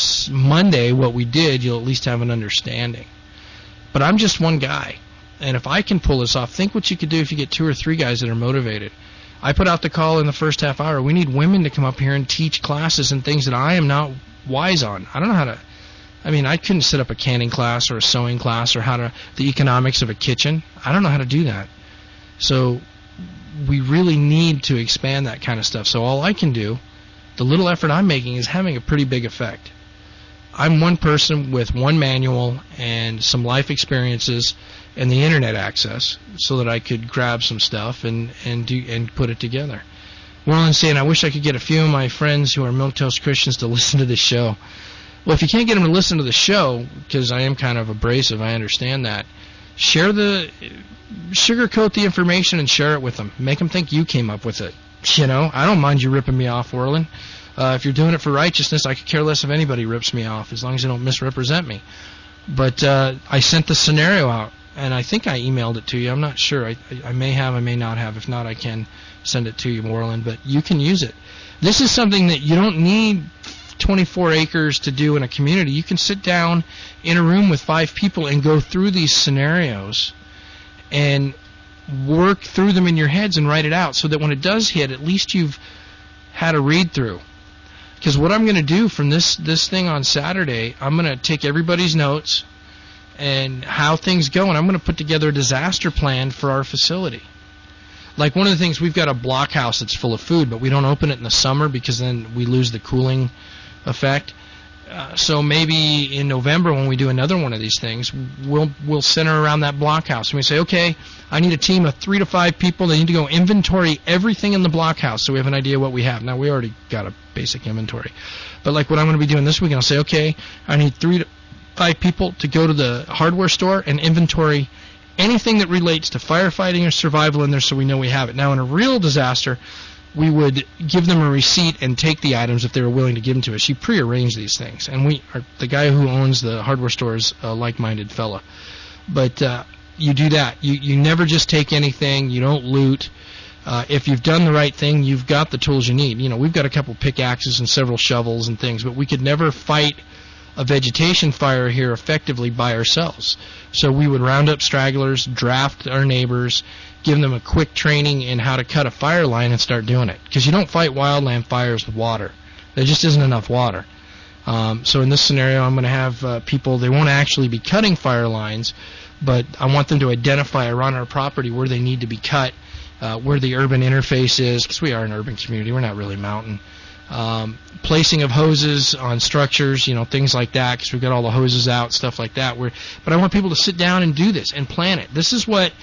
Monday, what we did, you'll at least have an understanding. But I'm just one guy, and if I can pull this off, think what you could do if you get two or three guys that are motivated. I put out the call in the first half hour. We need women to come up here and teach classes and things that I am not wise on. I don't know how to, I mean, I couldn't set up a canning class or a sewing class or how to, the economics of a kitchen. I don't know how to do that. So we really need to expand that kind of stuff. So all I can do, the little effort I'm making, is having a pretty big effect. I'm one person with one manual and some life experiences and the internet access so that I could grab some stuff and, and do and put it together. Warren's saying, I wish I could get a few of my friends who are milquetoast Christians to listen to this show. Well, if you can't get them to listen to the show, because I am kind of abrasive, I understand that, share the, sugarcoat the information and share it with them. Make them think you came up with it. You know, I don't mind you ripping me off, Whirling. Uh, if you're doing it for righteousness, I could care less if anybody rips me off, as long as they don't misrepresent me. But uh, I sent the scenario out, and I think I emailed it to you. I'm not sure. I, I may have, I may not have. If not, I can send it to you, Moreland. But you can use it. This is something that you don't need twenty-four acres to do in a community. You can sit down in a room with five people and go through these scenarios and work through them in your heads and write it out so that when it does hit, at least you've had a read-through. Because what I'm going to do from this, this thing on Saturday, I'm going to take everybody's notes, and how things go, and I'm going to put together a disaster plan for our facility. Like one of the things, we've got a blockhouse that's full of food, but we don't open it in the summer because then we lose the cooling effect. Uh, so maybe in November when we do another one of these things, we'll we'll center around that blockhouse. And we say, okay, I need a team of three to five people. They need to go inventory everything in the blockhouse so we have an idea what we have. Now, we already got a basic inventory. But like what I'm going to be doing this week, I'll say, okay, I need three to five people to go to the hardware store and inventory anything that relates to firefighting or survival in there so we know we have it. Now, in a real disaster, we would give them a receipt and take the items if they were willing to give them to us. You prearrange these things. And we are, the guy who owns the hardware store is a like-minded fella. But uh, you do that. You, you never just take anything. You don't loot. Uh, if you've done the right thing, you've got the tools you need. You know, we've got a couple pickaxes and several shovels and things, but we could never fight a vegetation fire here effectively by ourselves. So we would round up stragglers, draft our neighbors, give them a quick training in how to cut a fire line and start doing it. Because you don't fight wildland fires with water. There just isn't enough water. Um, so in this scenario, I'm going to have uh, people, they won't actually be cutting fire lines, but I want them to identify around our property where they need to be cut, uh, where the urban interface is, because we are an urban community. We're not really mountain. Um, placing of hoses on structures, you know, things like that, because we've got all the hoses out, stuff like that. We're, but I want people to sit down and do this and plan it. This is what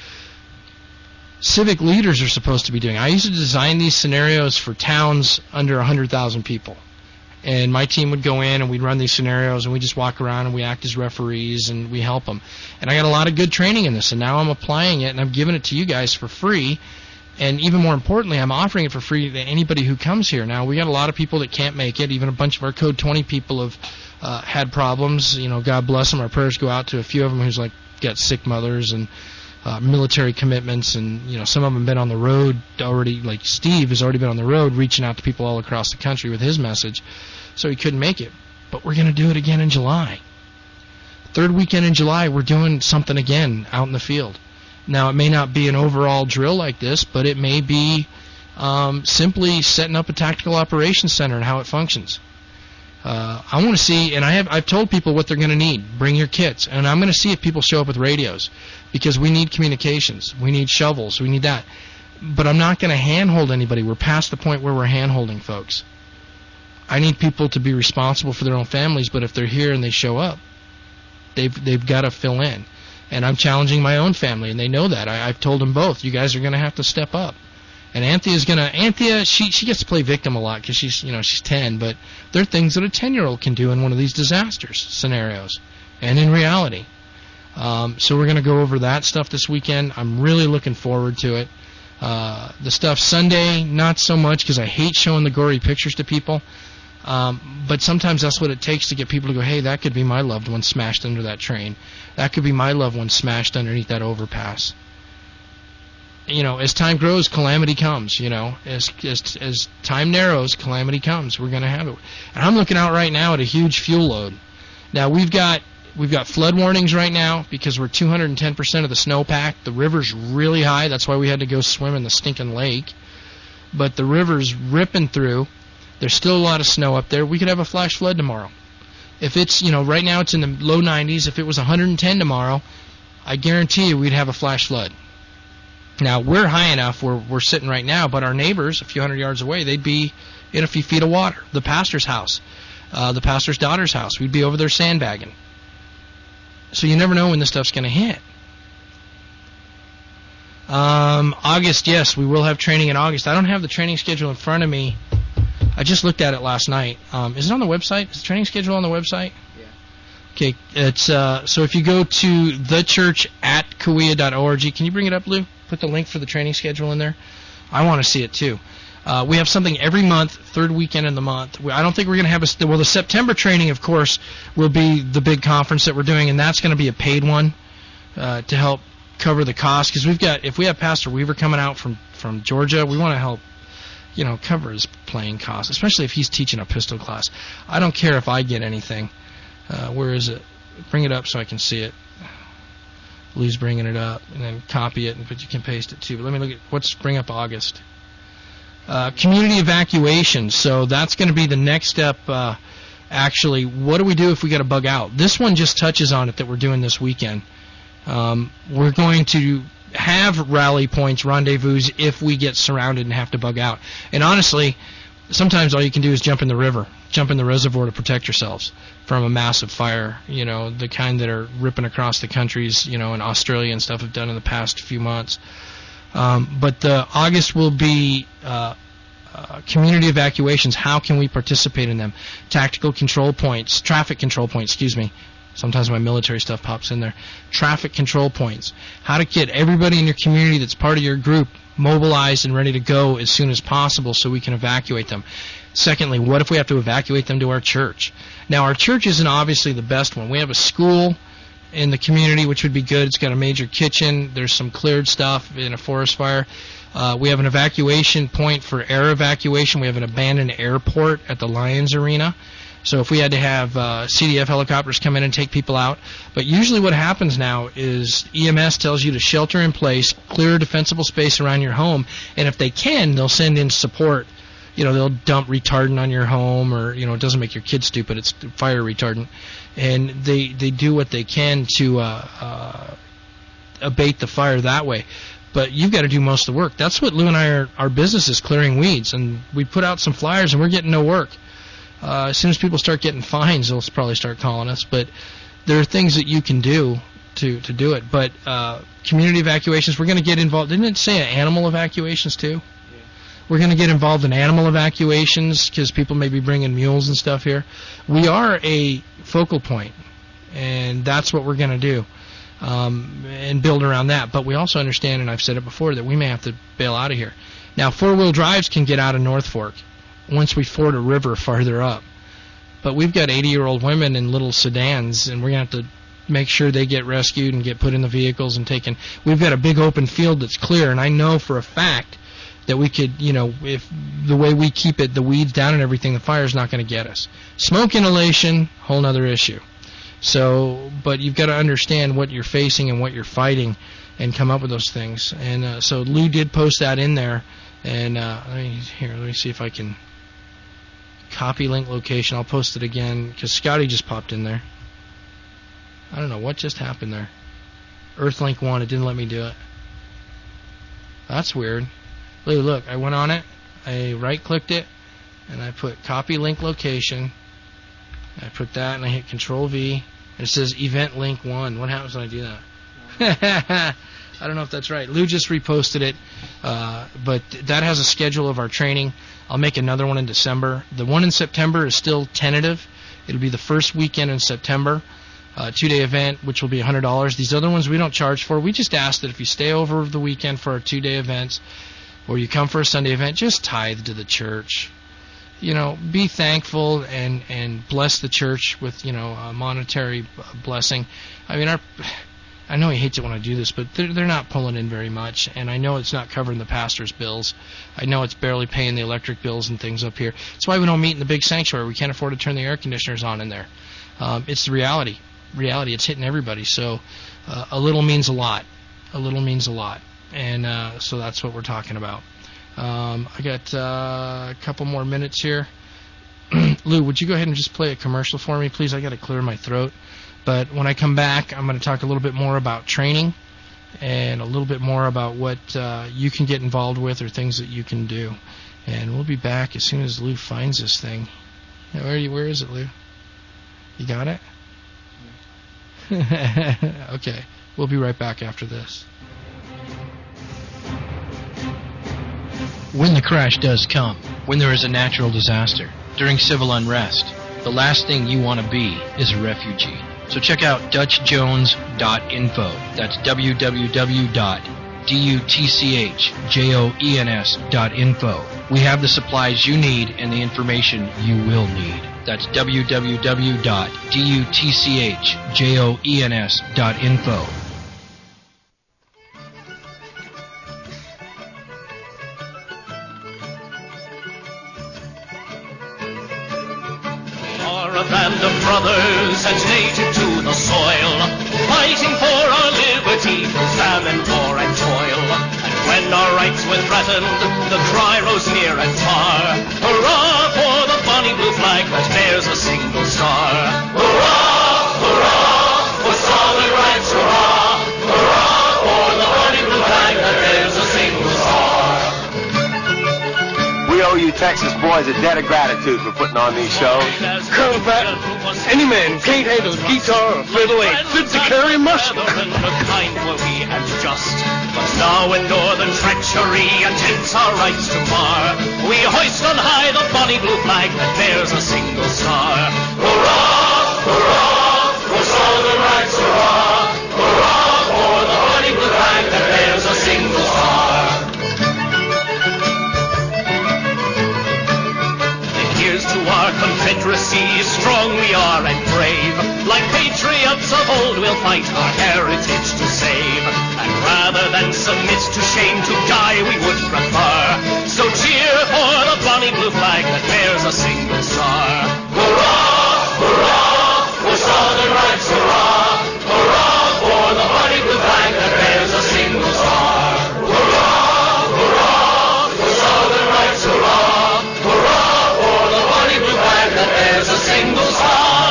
civic leaders are supposed to be doing. I used to design these scenarios for towns under one hundred thousand people. And my team would go in and we'd run these scenarios and we just walk around and we act as referees and we help them. And I got a lot of good training in this, and now I'm applying it and I'm giving it to you guys for free. And even more importantly, I'm offering it for free to anybody who comes here. Now, we got a lot of people that can't make it. Even a bunch of our Code twenty people have uh, had problems. You know, God bless them. Our prayers go out to a few of them who's like got sick mothers and uh, military commitments. And, you know, some of them have been on the road already. Like Steve has already been on the road reaching out to people all across the country with his message. So he couldn't make it. But we're going to do it again in July. Third weekend in July, we're doing something again out in the field. Now, it may not be an overall drill like this, but it may be um, simply setting up a tactical operations center and how it functions. Uh, I want to see, and I have, I've told people what they're going to need. Bring your kits. And I'm going to see if people show up with radios, because we need communications. We need shovels. We need that. But I'm not going to handhold anybody. We're past the point where we're handholding folks. I need people to be responsible for their own families, but if they're here and they show up, they've they've got to fill in. And I'm challenging my own family, and they know that. I, I've told them both, you guys are going to have to step up. And Anthea's going to, Anthea, she she gets to play victim a lot because she's, you know, she's ten, but there are things that a ten-year-old can do in one of these disasters scenarios and in reality. Um, so we're going to go over that stuff this weekend. I'm really looking forward to it. Uh, the stuff Sunday, not so much, because I hate showing the gory pictures to people. Um, but sometimes that's what it takes to get people to go, hey, that could be my loved one smashed under that train. That could be my loved one smashed underneath that overpass. You know, as time grows, calamity comes, you know. As as, as time narrows, calamity comes. We're going to have it. And I'm looking out right now at a huge fuel load. Now, we've got we've got flood warnings right now because we're two hundred ten percent of the snowpack. The river's really high. That's why we had to go swim in the stinking lake. But the river's ripping through. There's still a lot of snow up there. We could have a flash flood tomorrow. If it's, you know, right now it's in the low nineties. If it was one hundred ten tomorrow, I guarantee you we'd have a flash flood. Now, we're high enough where we're sitting right now, but our neighbors, a few hundred yards away, they'd be in a few feet of water. The pastor's house, uh, the pastor's daughter's house, we'd be over there sandbagging. So you never know when this stuff's going to hit. Um, August, yes, we will have training in August. I don't have the training schedule in front of me. I just looked at it last night. Um, is it on the website? Is the training schedule on the website? Yeah. Okay, it's uh, so if you go to the church at Cahuilla dot org, can you bring it up, Lou? Put the link for the training schedule in there. I want to see it too. Uh, we have something every month, third weekend in the month. I don't think we're going to have a well. The September training, of course, will be the big conference that we're doing, and that's going to be a paid one uh, to help cover the cost. Because we've got, if we have Pastor Weaver coming out from from Georgia, we want to help, you know, cover his playing costs, especially if he's teaching a pistol class. I don't care if I get anything. Uh, where is it? Bring it up so I can see it. Lou's bringing it up, and then copy it, but you can paste it too. But let me look at, what's, bring up August. Uh, community evacuation. So that's going to be the next step. Uh, actually, what do we do if we got to bug out? This one just touches on it that we're doing this weekend. Um, we're going to have rally points, rendezvous, if we get surrounded and have to bug out. And honestly, sometimes all you can do is jump in the river, jump in the reservoir to protect yourselves from a massive fire, you know, the kind that are ripping across the countries, you know, in Australia and stuff have done in the past few months. Um, but uh, August will be uh, uh, community evacuations. How can we participate in them? Tactical control points, traffic control points, excuse me. Sometimes my military stuff pops in there. Traffic control points. How to get everybody in your community that's part of your group mobilized and ready to go as soon as possible so we can evacuate them. Secondly, what if we have to evacuate them to our church? Now, our church isn't obviously the best one. We have a school in the community, which would be good. It's got a major kitchen. There's some cleared stuff in a forest fire. Uh, we have an evacuation point for air evacuation. We have an abandoned airport at the Lions Arena. So if we had to have uh, C D F helicopters come in and take people out. But usually what happens now is E M S tells you to shelter in place, clear a defensible space around your home, and if they can, they'll send in support. You know, they'll dump retardant on your home, or, you know, it doesn't make your kids stupid. It's fire retardant. And they, they do what they can to uh, uh, abate the fire that way. But you've got to do most of the work. That's what Lou and I are, our business is clearing weeds. And we put out some flyers, and we're getting no work. Uh, as soon as people start getting fines, they'll probably start calling us. But there are things that you can do to, to do it. But uh, community evacuations, we're going to get involved. Didn't it say animal evacuations too? Yeah. We're going to get involved in animal evacuations because people may be bringing mules and stuff here. We are a focal point, and that's what we're going to do, um, and build around that. But we also understand, and I've said it before, that we may have to bail out of here. Now, four-wheel drives can get out of North Fork once we ford a river farther up. But we've got eighty-year-old women in little sedans, and we're going to have to make sure they get rescued and get put in the vehicles and taken. We've got a big open field that's clear, and I know for a fact that we could, you know, if the way we keep it, the weeds down and everything, the fire's not going to get us. Smoke inhalation, whole other issue. So, but you've got to understand what you're facing and what you're fighting and come up with those things. And uh, so Lou did post that in there. And uh, let me, here, let me see if I can copy link location. I'll post it again because Scotty just popped in there. I don't know what just happened there. Earthlink one, it didn't let me do it. That's weird. Lou, look, I went on it, I right-clicked it, and I put copy link location. I put that, and I hit Control V, and it says event link one. What happens when I do that? I don't know if that's right. Lou just reposted it, uh, but that has a schedule of our training. I'll make another one in December. The one in September is still tentative. It'll be the first weekend in September, uh, two-day event, which will be one hundred dollars. These other ones we don't charge for. We just ask that if you stay over the weekend for our two-day events, or you come for a Sunday event, just tithe to the church. You know, be thankful and, and bless the church with, you know, a monetary blessing. I mean, our... I know he hates it when I do this, but they're, they're not pulling in very much, and I know it's not covering the pastor's bills. I know it's barely paying the electric bills and things up here. That's why we don't meet in the big sanctuary. We can't afford to turn the air conditioners on in there. Um, it's the reality. Reality. It's hitting everybody. So uh, a little means a lot. A little means a lot. And uh, so that's what we're talking about. Um, I got uh, a couple more minutes here. Lou, would you go ahead and just play a commercial for me, please? I got to clear my throat. But when I come back, I'm going to talk a little bit more about training and a little bit more about what uh, you can get involved with or things that you can do. And we'll be back as soon as Lou finds this thing. Now, where are you? Where is it, Lou? You got it? Okay. We'll be right back after this. When the crash does come, when there is a natural disaster, during civil unrest, the last thing you want to be is a refugee. So check out Dutch Jones dot info. That's w w w dot dutch dot info. We have the supplies you need and the information you will need. That's w w w dot dutch dot info. Band of brothers and native to the soil, fighting for our liberty through famine, war and toil. And when our rights were threatened, the cry rose near and far, hurrah for the bonny blue flag that bears a single Texas boys a debt of gratitude for putting on these shows. Colonel Pat, any man can't handle a guitar or fiddle ain't fit to carry a muscle. Kind were we and just, but now in northern treachery attempts our rights to mar, we hoist on high the bonny blue flag that bears a single star. Hurrah, hurrah, for southern rights, hurrah, hurrah, for the bonny blue flag that bears a single star. Here's to our Confederacy, strong we are and brave. Like patriots of old, we'll fight our heritage to save. And rather than submit to shame, to die we would prefer. So cheer for the bonny blue flag that bears a single star. Hurrah, hurrah, for southern rights, hurrah, hurrah, for the bonny blue flag that bears a single star. Hurrah, hurrah, for southern rights, hurrah, hurrah, for the bonny blue flag that bears a single star.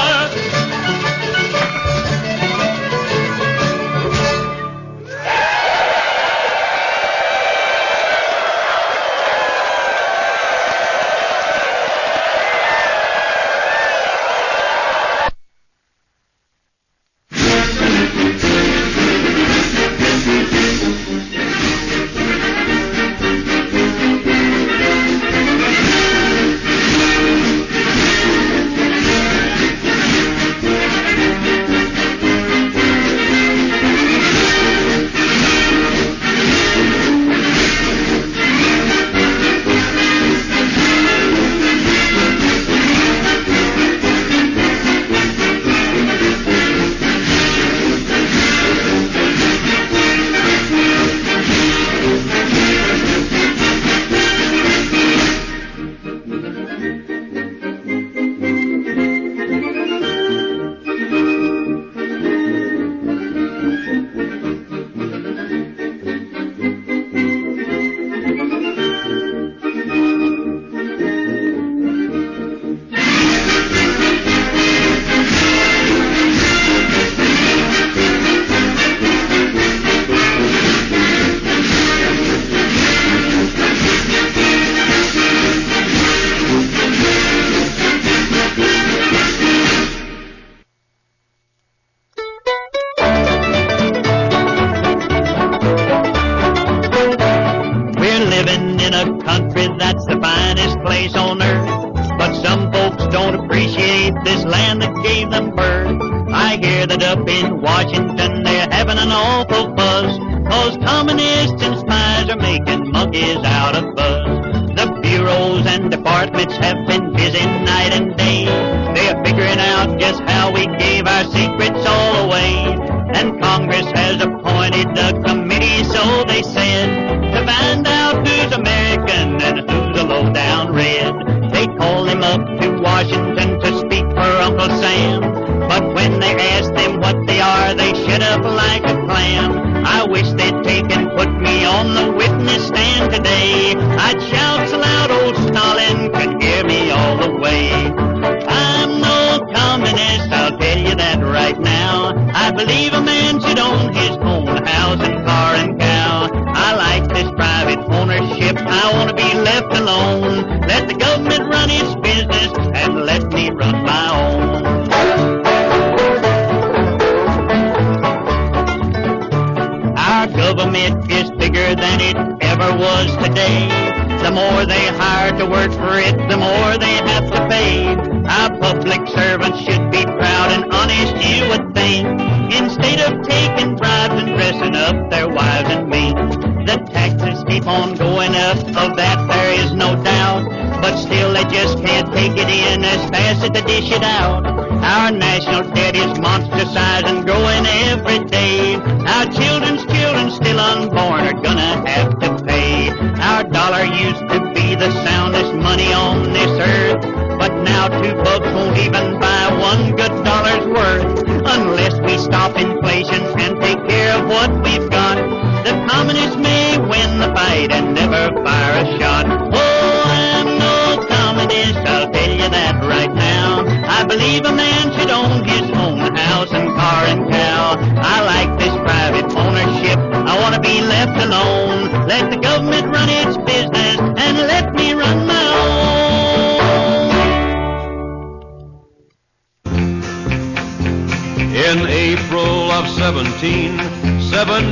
Our national debt is monster size and growing every day. Our children's children still unborn are gonna have to pay. Our dollar used to be the soundest money on this earth, but now two bucks won't even buy one good dollar's worth. Unless we stop inflation and take care of what we've got, the communists may win the fight and never fire a shot. Oh, I'm no communist, I'll tell you that right now. I believe a man should own his own house and car and cow. I like this private ownership, I want to be left alone. Let the government run its business and let me run my own.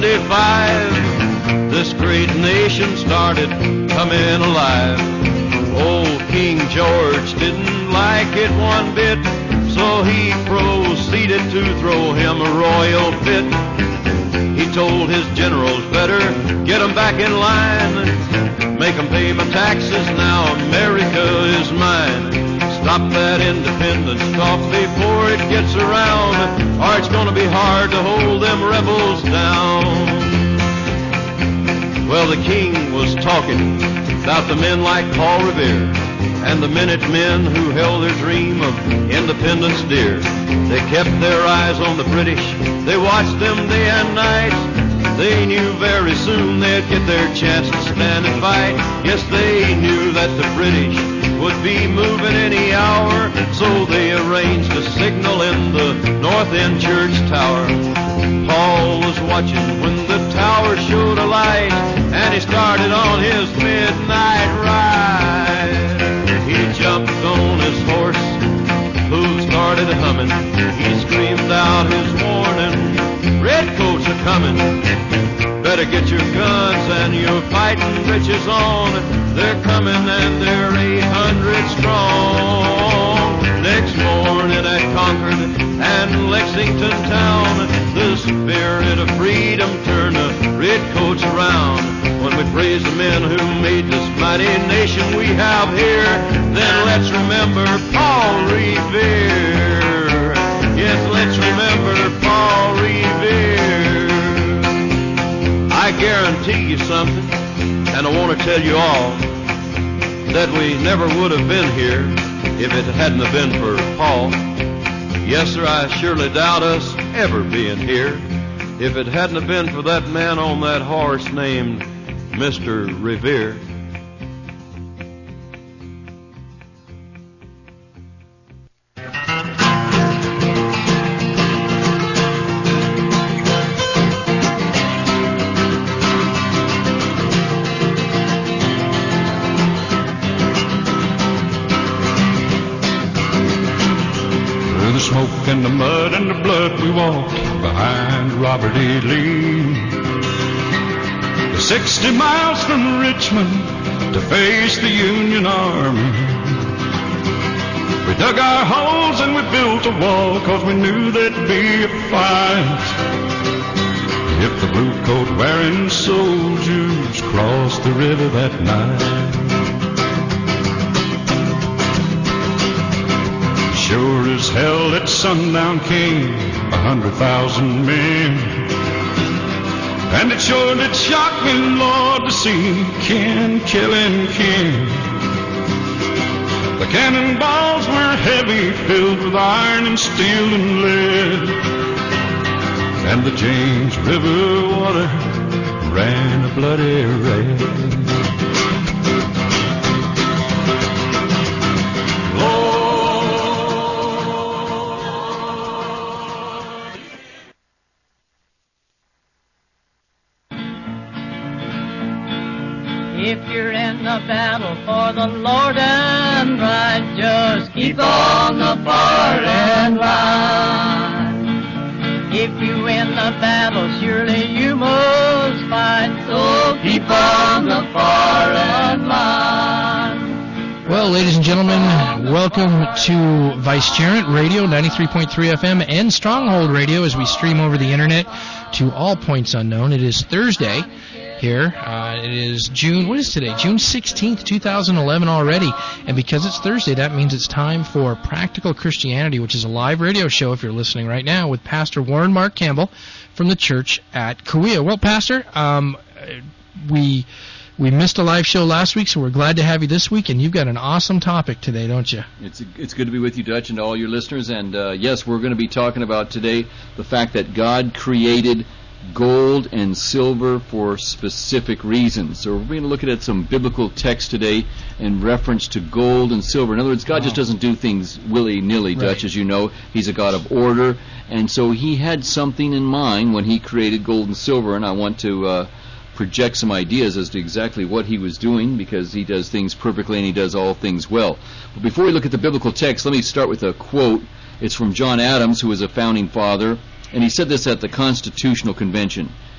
seventy-five, this great nation started coming alive. Old King George didn't like it one bit, so he proceeded to throw him a royal fit. He told his generals, better get 'em back in line, make 'em pay my taxes, now America is mine. Stop that independence talk before it gets around, or it's gonna be hard to hold them rebels down. Well, the king was talking about the men like Paul Revere and the Minutemen who held their dream of independence dear. They kept their eyes on the British, they watched them day and night. They knew very soon they'd get their chance to stand and fight. Yes, they knew that the British would be moving any hour, so they arranged a signal in the North End Church Tower. Paul was watching when the tower showed a light, and he started on his midnight ride. He jumped on his horse, hooves started humming. He screamed out his warning, redcoats are coming. Better get your guns and your fighting breeches on. They're coming and they're eight hundred strong. Next morning at Concord and Lexington town, the spirit of freedom turned the redcoats around. When we praise the men who made this mighty nation we have here, then let's remember Paul Revere. Yes, let's remember Paul Revere. I guarantee you something, and I want to tell you all, that we never would have been here if it hadn't have been for Paul. Yes, sir, I surely doubt us ever being here if it hadn't have been for that man on that horse named Mister Revere. In the mud and the blood we walked behind Robert E. Lee. The sixty miles from Richmond to face the Union Army. We dug our holes and we built a wall, cause we knew there'd be a fight if the blue coat wearing soldiers crossed the river that night. Sure as hell at sundown came a hundred thousand men, and it sure did shock me, Lord, to see kin killing kin. The cannonballs were heavy, filled with iron and steel and lead, and the James River water ran a bloody red. If you're in the battle for the Lord and right, just keep on the foreign line. If you win the battle, surely you must fight, so keep on the foreign line. Well, ladies and gentlemen, welcome to Vicegerent Radio, ninety-three point three F M, and Stronghold Radio as we stream over the internet to all points unknown. It is Thursday here. Uh, it is June, what is today? June sixteenth, two thousand eleven already. And because it's Thursday, that means it's time for Practical Christianity, which is a live radio show, if you're listening right now, with Pastor Warren Mark Campbell from the church at Kauai. Well, Pastor, um, we we missed a live show last week, so we're glad to have you this week, and you've got an awesome topic today, don't you? It's it's good to be with you, Dutch, and all your listeners. And uh, yes, we're going to be talking about today the fact that God created gold and silver for specific reasons. So we're going to look at some biblical text today in reference to gold and silver. In other words, God wow. just doesn't do things willy-nilly, Dutch, right. As you know. He's a God of order, and so He had something in mind when He created gold and silver, and I want to uh, project some ideas as to exactly what He was doing, because He does things perfectly and He does all things well. But before we look at the biblical text, let me start with a quote. It's from John Adams, who was a founding father, and he said this at the Constitutional Convention.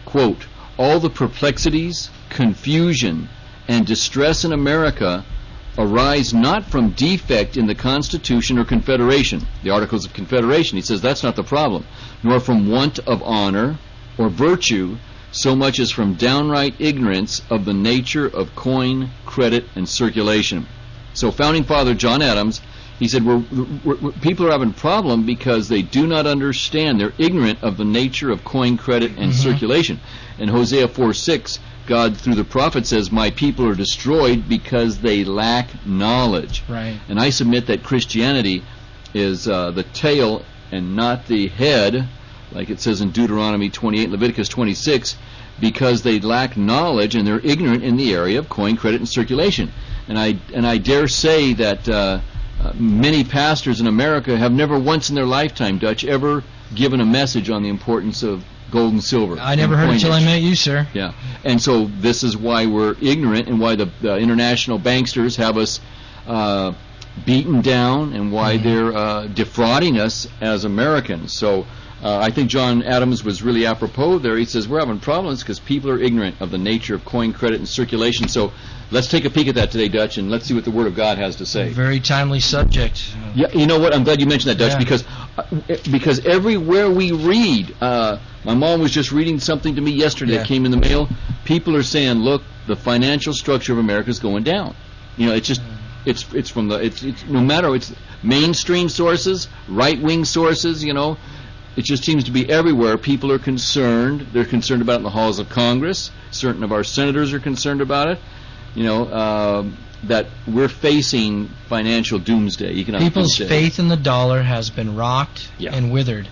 quote, all the perplexities, confusion, and distress in America arise not from defect in the Constitution or Confederation, the Articles of Confederation. He says that's not the problem, nor from want of honor or virtue, so much as from downright ignorance of the nature of coin, credit, and circulation. So Founding Father John Adams, he said, we're, we're, we're, people are having a problem because they do not understand. They're ignorant of the nature of coin, credit, and mm-hmm. circulation. In Hosea four six, God, through the prophet, says, my people are destroyed because they lack knowledge. Right. And I submit that Christianity is uh, the tail and not the head, like it says in Deuteronomy twenty-eight, Leviticus twenty-six, because they lack knowledge and they're ignorant in the area of coin, credit, and circulation. And I and I dare say that uh, uh, many pastors in America have never once in their lifetime, Dutch, ever given a message on the importance of gold and silver. I never heard it until I met you, sir. Yeah. And so this is why we're ignorant and why the, the international banksters have us uh, beaten down and why mm-hmm. they're uh, defrauding us as Americans. So uh, I think John Adams was really apropos there. He says we're having problems because people are ignorant of the nature of coin, credit, and circulation. So let's take a peek at that today, Dutch, and let's see what the Word of God has to say. Very timely subject. Yeah, you know what? I'm glad you mentioned that, Dutch, yeah. because uh, because everywhere we read, uh, my mom was just reading something to me yesterday yeah. that came in the mail. People are saying, look, the financial structure of America is going down. You know, it's just it's it's from the it's it's no matter it's mainstream sources, right wing sources. You know, it just seems to be everywhere. People are concerned. They're concerned about it in the halls of Congress. Certain of our senators are concerned about it. You know, uh, that we're facing financial doomsday, economic People's doomsday. faith in the dollar has been rocked yeah. and withered.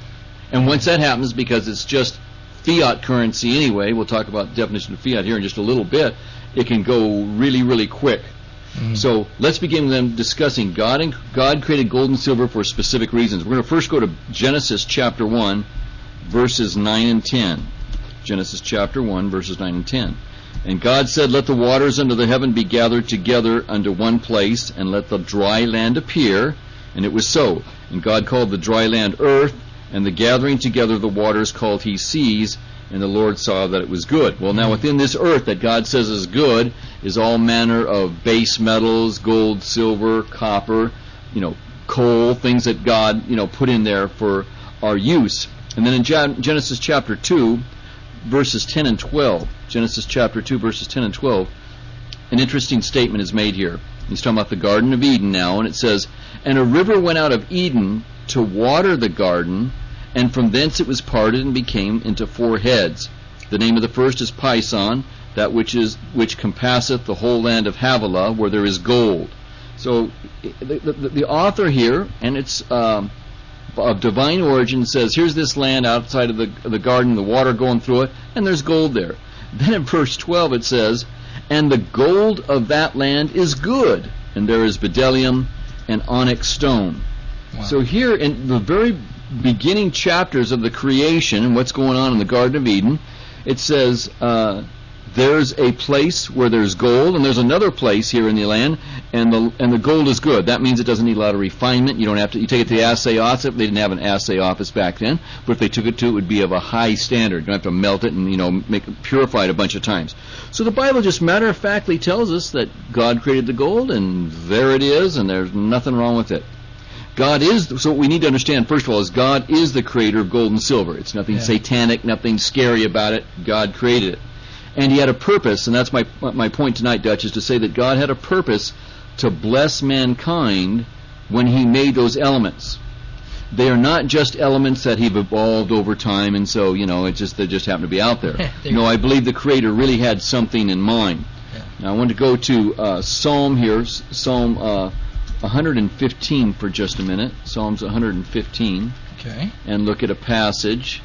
And once that happens, because it's just fiat currency anyway, we'll talk about the definition of fiat here in just a little bit, it can go really, really quick. Mm-hmm. So let's begin with them discussing God and God created gold and silver for specific reasons. We're going to first go to Genesis chapter one, verses nine and ten. Genesis chapter one, verses nine and ten. And God said, let the waters under the heaven be gathered together unto one place, and let the dry land appear. And it was so. And God called the dry land earth, and the gathering together of the waters called he seas, and the Lord saw that it was good. Well, now within this earth that God says is good is all manner of base metals, gold, silver, copper, you know, coal, things that God, you know, put in there for our use. And then in Genesis chapter two, verses ten and twelve, Genesis chapter two, verses ten and twelve, an interesting statement is made here. He's talking about the Garden of Eden now, and it says, and a river went out of Eden to water the garden, and from thence it was parted and became into four heads. The name of the first is Pison, that which is which compasseth the whole land of Havilah, where there is gold. So the, the, the author here, and it's um, of divine origin, says here's this land outside of the, of the garden, the water going through it, and there's gold there. Then in verse twelve it says, and the gold of that land is good, and there is bdellium and onyx stone. Wow. So here in the very beginning chapters of the creation and what's going on in the Garden of Eden, it says uh, there's a place where there's gold, and there's another place here in the land, and the and the gold is good. That means it doesn't need a lot of refinement. You don't have to. You take it to the assay office. They didn't have an assay office back then, but if they took it to, it would be of a high standard. You don't have to melt it and you know make it purified a bunch of times. So the Bible just matter of factly tells us that God created the gold, and there it is, and there's nothing wrong with it. God is, so what we need to understand, first of all, is God is the creator of gold and silver. It's nothing yeah. satanic, nothing scary about it. God created it. And he had a purpose, and that's my my point tonight, Dutch, is to say that God had a purpose to bless mankind when he made those elements. They are not just elements that have evolved over time, and so, you know, it just they just happen to be out there. No, I believe the creator really had something in mind. Yeah. Now, I want to go to uh, Psalm here, Psalm uh, one hundred fifteen for just a minute, Psalms one hundred fifteen, okay, and look at a passage,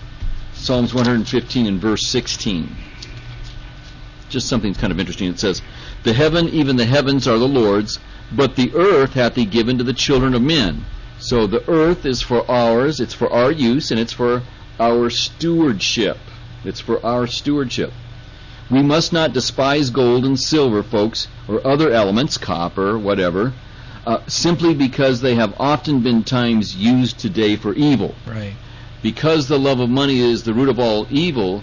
Psalms one hundred fifteen and verse sixteen. Just something kind of interesting. It says, the heaven, even the heavens are the Lord's, but the earth hath he given to the children of men. So the earth is for ours, it's for our use, and it's for our stewardship. It's for our stewardship. We must not despise gold and silver, folks, or other elements, copper, whatever, uh, simply because they have often been times used today for evil. Right. Because the love of money is the root of all evil,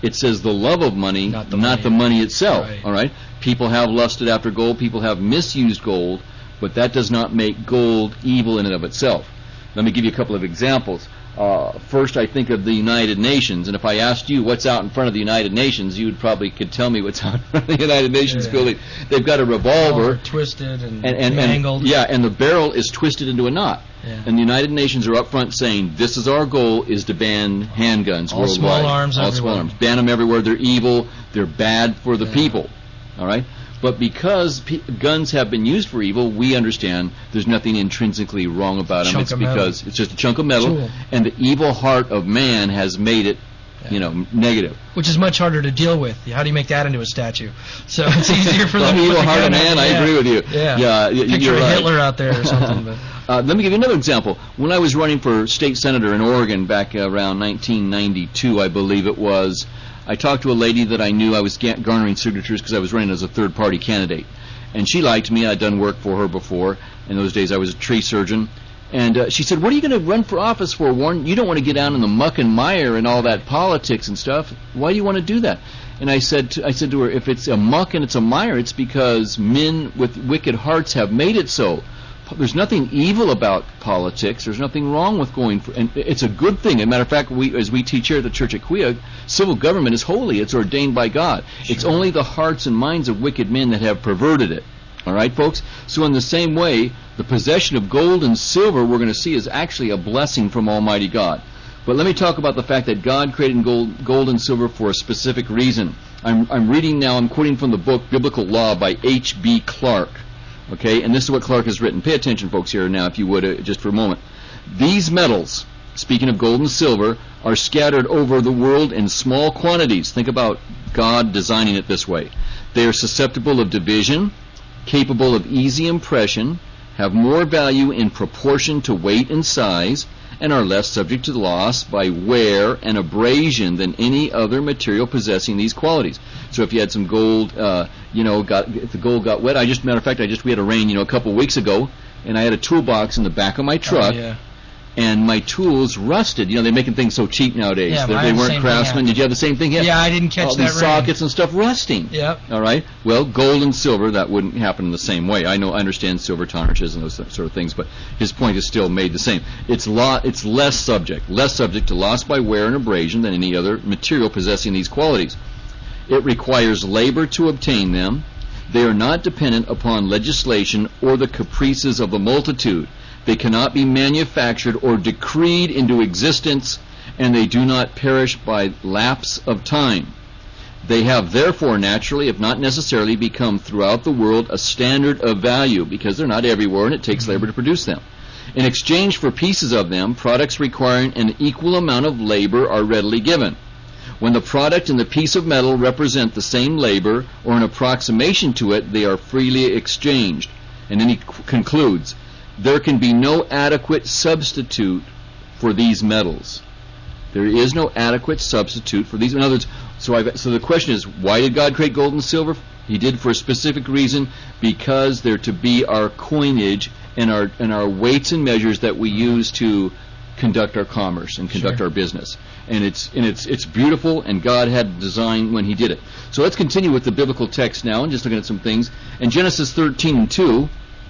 It says the love of money, not the not money, the money itself. Right. All right? People have lusted after gold. People have misused gold, but that does not make gold evil in and of itself. Let me give you a couple of examples. Uh, first, I think of the United Nations, and if I asked you what's out in front of the United Nations, you would probably could tell me what's out in front of the United Nations yeah. building. They've got a revolver, oh, twisted and, and, and, angled. And, yeah, and the barrel is twisted into a knot. Yeah. And the United Nations are up front saying, this is our goal, is to ban handguns all worldwide. Small arms all everywhere. small arms. Ban them everywhere. They're evil. They're bad for the yeah. people. All right? But because pe- guns have been used for evil, we understand there's nothing intrinsically wrong about them. It's because metal. It's just a chunk of metal, Tool. and the evil heart of man has made it, yeah. you know, negative. Which is much harder to deal with. How do you make that into a statue? So it's easier for them the to evil put the heart gun of man. out. I yeah. agree with you. Yeah. yeah Picture you're of right. Hitler out there or something. But. Uh, let me give you another example. When I was running for state senator in Oregon back around nineteen ninety-two, I believe it was, I talked to a lady that I knew. I was garnering signatures because I was running as a third-party candidate. And she liked me. I'd done work for her before. In those days, I was a tree surgeon. And uh, she said, what are you going to run for office for, Warren? You don't want to get down in the muck and mire and all that politics and stuff. Why do you want to do that? And I said to, I said to her, if it's a muck and it's a mire, it's because men with wicked hearts have made it so. There's nothing evil about politics. There's nothing wrong with going for, and it's a good thing. As a matter of fact, we, as we teach here at the Church at Quia, civil government is holy. It's ordained by God. Sure. It's only the hearts and minds of wicked men that have perverted it. All right, folks? So in the same way, the possession of gold and silver we're going to see is actually a blessing from Almighty God. But let me talk about the fact that God created gold, gold and silver for a specific reason. I'm, I'm reading now, I'm quoting from the book Biblical Law by H B Clark. Okay, and this is what Clark has written. Pay attention, folks, here now, if you would, uh, just for a moment. These metals, speaking of gold and silver, are scattered over the world in small quantities. Think about God designing it this way. They are susceptible of division, capable of easy impression, have more value in proportion to weight and size, and are less subject to loss by wear and abrasion than any other material possessing these qualities. So if you had some gold, uh, you know, got if the gold got wet, I just matter of fact, I just we had a rain, you know, a couple of weeks ago, and I had a toolbox in the back of my truck. Oh, yeah. And my tools rusted. You know, they're making things so cheap nowadays. Yeah, they, I they had the weren't same Craftsman. thing Did you have the same thing? Yeah, yeah I didn't catch All that these rain. sockets and stuff rusting. Yep. All right. Well, gold and silver, that wouldn't happen in the same way. I know, I understand silver tarnishes and those sort of things, but his point is still made the same. It's lo- It's less subject, less subject to loss by wear and abrasion than any other material possessing these qualities. It requires labor to obtain them. They are not dependent upon legislation or the caprices of the multitude. They cannot be manufactured or decreed into existence, and they do not perish by lapse of time. They have therefore naturally, if not necessarily, become throughout the world a standard of value because they're not everywhere and it takes labor to produce them. In exchange for pieces of them, products requiring an equal amount of labor are readily given. When the product and the piece of metal represent the same labor or an approximation to it, they are freely exchanged. And then he c- concludes, there can be no adequate substitute for these metals. There is no adequate substitute for these. In other words, so, I've, so the question is, why did God create gold and silver? He did for a specific reason, because they're to be our coinage and our and our weights and measures that we use to conduct our commerce and conduct Sure. our business. And it's and it's it's beautiful, and God had design when He did it. So let's continue with the biblical text now, and just looking at some things. In Genesis thirteen and two,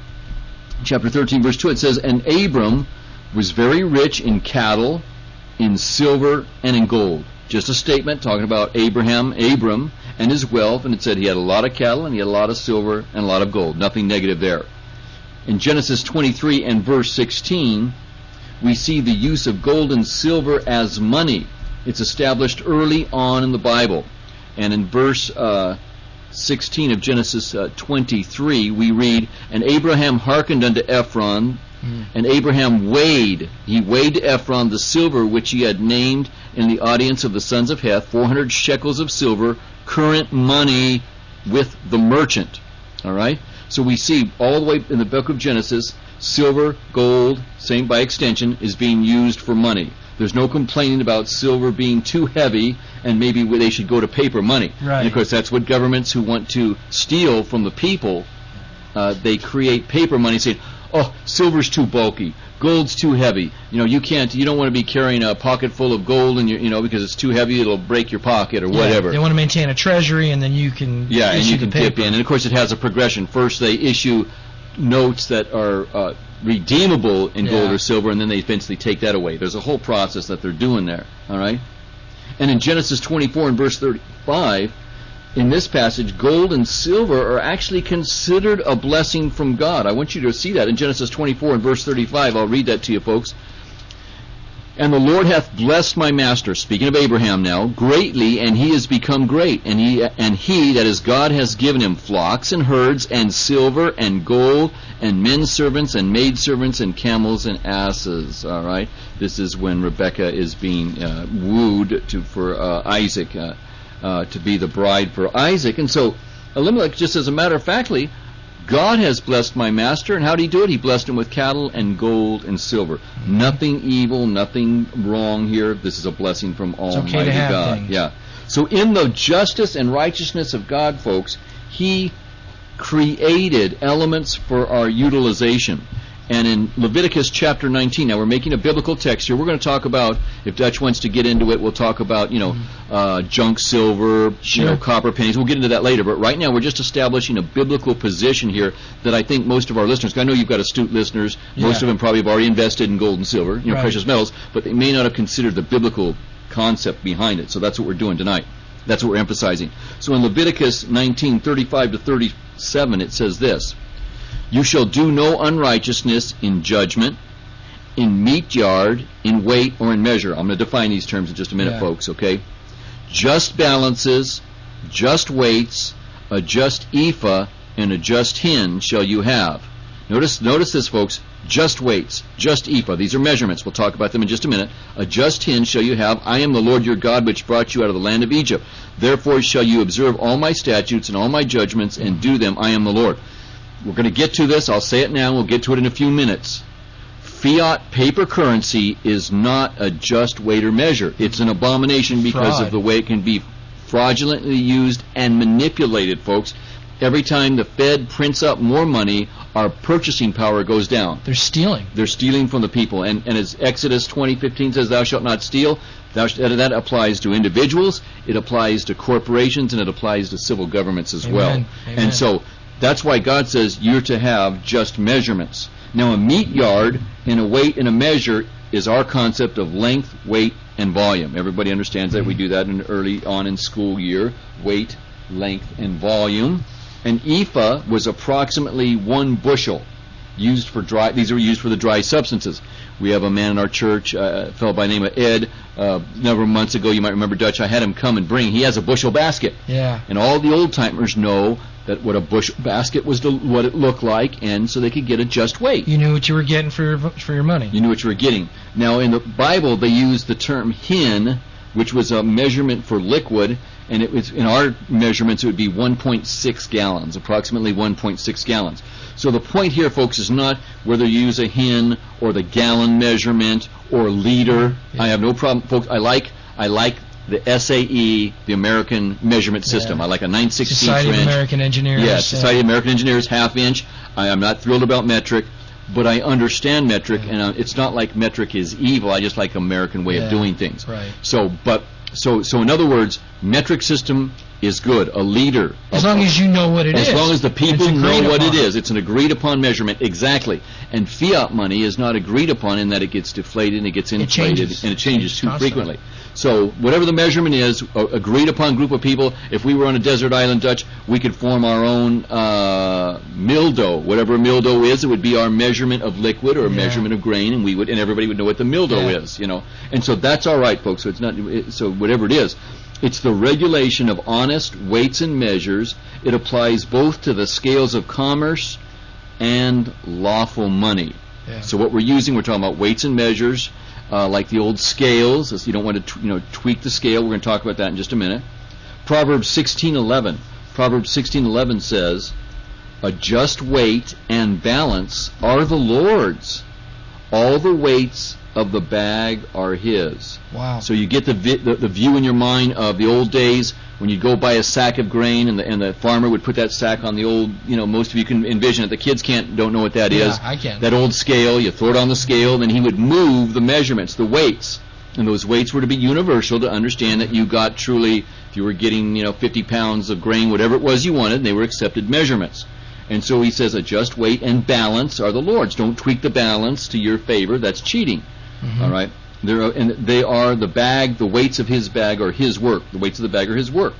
chapter thirteen, verse two, it says, "And Abram was very rich in cattle, in silver, and in gold." Just a statement talking about Abraham, Abram, and his wealth, and it said he had a lot of cattle, and he had a lot of silver, and a lot of gold. Nothing negative there. In Genesis twenty-three and verse sixteen, we see the use of gold and silver as money. It's established early on in the Bible. And in verse uh, sixteen of Genesis uh, twenty-three, we read, "And Abraham hearkened unto Ephron, mm. and Abraham weighed, he weighed to Ephron the silver which he had named in the audience of the sons of Heth, four hundred shekels of silver, current money with the merchant." All right? So we see all the way in the book of Genesis, silver, gold, same by extension, is being used for money. There's no complaining about silver being too heavy and maybe they should go to paper money. Right. And of course, that's what governments who want to steal from the people, uh, they create paper money saying, oh, silver's too bulky, gold's too heavy. You know, you can't, you don't want to be carrying a pocket full of gold, and you, you know, because it's too heavy, it'll break your pocket or yeah, whatever. They want to maintain a treasury, and then you can yeah, issue and you the can paper. dip in. And of course, it has a progression. First, they issue notes that are uh, redeemable in yeah. gold or silver, and then they eventually take that away. There's a whole process that they're doing there. All right. And in Genesis twenty-four and verse thirty-five, in this passage, gold and silver are actually considered a blessing from God. I want you to see that in Genesis twenty-four and verse thirty-five. I'll read that to you, folks. And the Lord hath blessed my master, speaking of Abraham now, greatly, and he is become great. And he, and he, that is God, has given him flocks and herds and silver and gold and men servants and maid servants and camels and asses. All right, this is when Rebekah is being uh, wooed to for uh, Isaac uh, uh, to be the bride for Isaac. And so Elimelech, just as a matter of factly, God has blessed my master, and how did he do it? He blessed him with cattle and gold and silver. Mm-hmm. Nothing evil, nothing wrong here. This is a blessing from Almighty okay to have God. Things. Yeah. So in the justice and righteousness of God, folks, he created elements for our utilization. And in Leviticus chapter nineteen, now we're making a biblical text here. We're going to talk about, if Dutch wants to get into it, we'll talk about, you know, uh, junk silver, sure. you know, copper pennies. We'll get into that later. But right now we're just establishing a biblical position here that I think most of our listeners, I know you've got astute listeners, yeah. most of them probably have already invested in gold and silver, you know, right. precious metals, but they may not have considered the biblical concept behind it. So that's what we're doing tonight. That's what we're emphasizing. So in Leviticus nineteen, thirty-five to thirty-seven, it says this: You shall do no unrighteousness in judgment, in meat yard, in weight, or in measure. I'm going to define these terms in just a minute, yeah. folks, okay? Just balances, just weights, a just ephah, and a just hin shall you have. Notice, notice this, folks. Just weights, just ephah. These are measurements. We'll talk about them in just a minute. A just hin shall you have. I am the Lord your God, which brought you out of the land of Egypt. Therefore shall you observe all my statutes and all my judgments, and do them. I am the Lord. We're going to get to this. I'll say it now. We'll get to it in a few minutes. Fiat paper currency is not a just weight or measure. It's an abomination because Fraud. of the way it can be fraudulently used and manipulated, folks. Every time the Fed prints up more money, our purchasing power goes down. They're stealing. They're stealing from the people. And, and as Exodus twenty fifteen says, thou shalt not steal, thou sh- that applies to individuals, it applies to corporations, and it applies to civil governments as Amen. well. Amen. And so that's why God says you're to have just measurements. Now, a meat yard and a weight and a measure is our concept of length, weight, and volume. Everybody understands that. We do that in early on in school year. Weight, length, and volume. An ephah was approximately one bushel used for dry. These are used for the dry substances. We have a man in our church, uh, a fellow by the name of Ed. Uh, a number of months ago, you might remember, Dutch, I had him come and bring. He has a bushel basket. Yeah. And all the old timers know that what a bushel basket was, the, what it looked like, and so they could get a just weight. You knew what you were getting for your for your money. You knew what you were getting. Now, in the Bible, they use the term hin, which was a measurement for liquid, and it was in our measurements it would be one point six gallons, approximately one point six gallons. So the point here, folks, is not whether you use a hin or the gallon measurement or liter. Yeah. I have no problem, folks. I like I like the S A E, the American measurement system. Yeah. I like a nine sixteenths Society inch. of American Engineers. Yeah, Society of American Engineers, half inch. I am not thrilled about metric, but I understand metric, yeah. and uh, it's not like metric is evil. I just like American way yeah. of doing things. Right. So, but so so in other words, metric system is good. A liter. As long as you know what it is. As long as the people know what it is. It's an agreed upon measurement. Exactly. And fiat money is not agreed upon in that it gets deflated and it gets inflated it and it changes too constantly. frequently. So whatever the measurement is, a agreed upon group of people, if we were on a desert island, Dutch, we could form our own uh, mill dough. Whatever a mill dough is, it would be our measurement of liquid or a yeah. measurement of grain, and we would, and everybody would know what the mill dough yeah. is, you know. And so that's all right, folks. So it's not. It, so whatever it is. It's the regulation of honest weights and measures. It applies both to the scales of commerce and lawful money. Yeah. So what we're using, we're talking about weights and measures, uh, like the old scales. You don't want to, t- you know, tweak the scale. We're going to talk about that in just a minute. Proverbs sixteen eleven. Proverbs sixteen eleven says, "A just weight and balance are the Lord's. all the weights of the bag are his. Wow. So you get the, vi- the the view in your mind of the old days when you'd go buy a sack of grain and the and the farmer would put that sack on the old, you know, most of you can envision it. The kids can't don't know what that yeah, is. I can. That old scale, you throw it on the scale, then he would move the measurements, the weights. And those weights were to be universal to understand that you got truly, if you were getting, you know, fifty pounds of grain, whatever it was you wanted, they were accepted measurements. And so he says a just weight and balance are the Lord's. Don't tweak the balance to your favor. That's cheating. Mm-hmm. All right? There are, and they are the bag, the weights of his bag are his work. The weights of the bag are his work.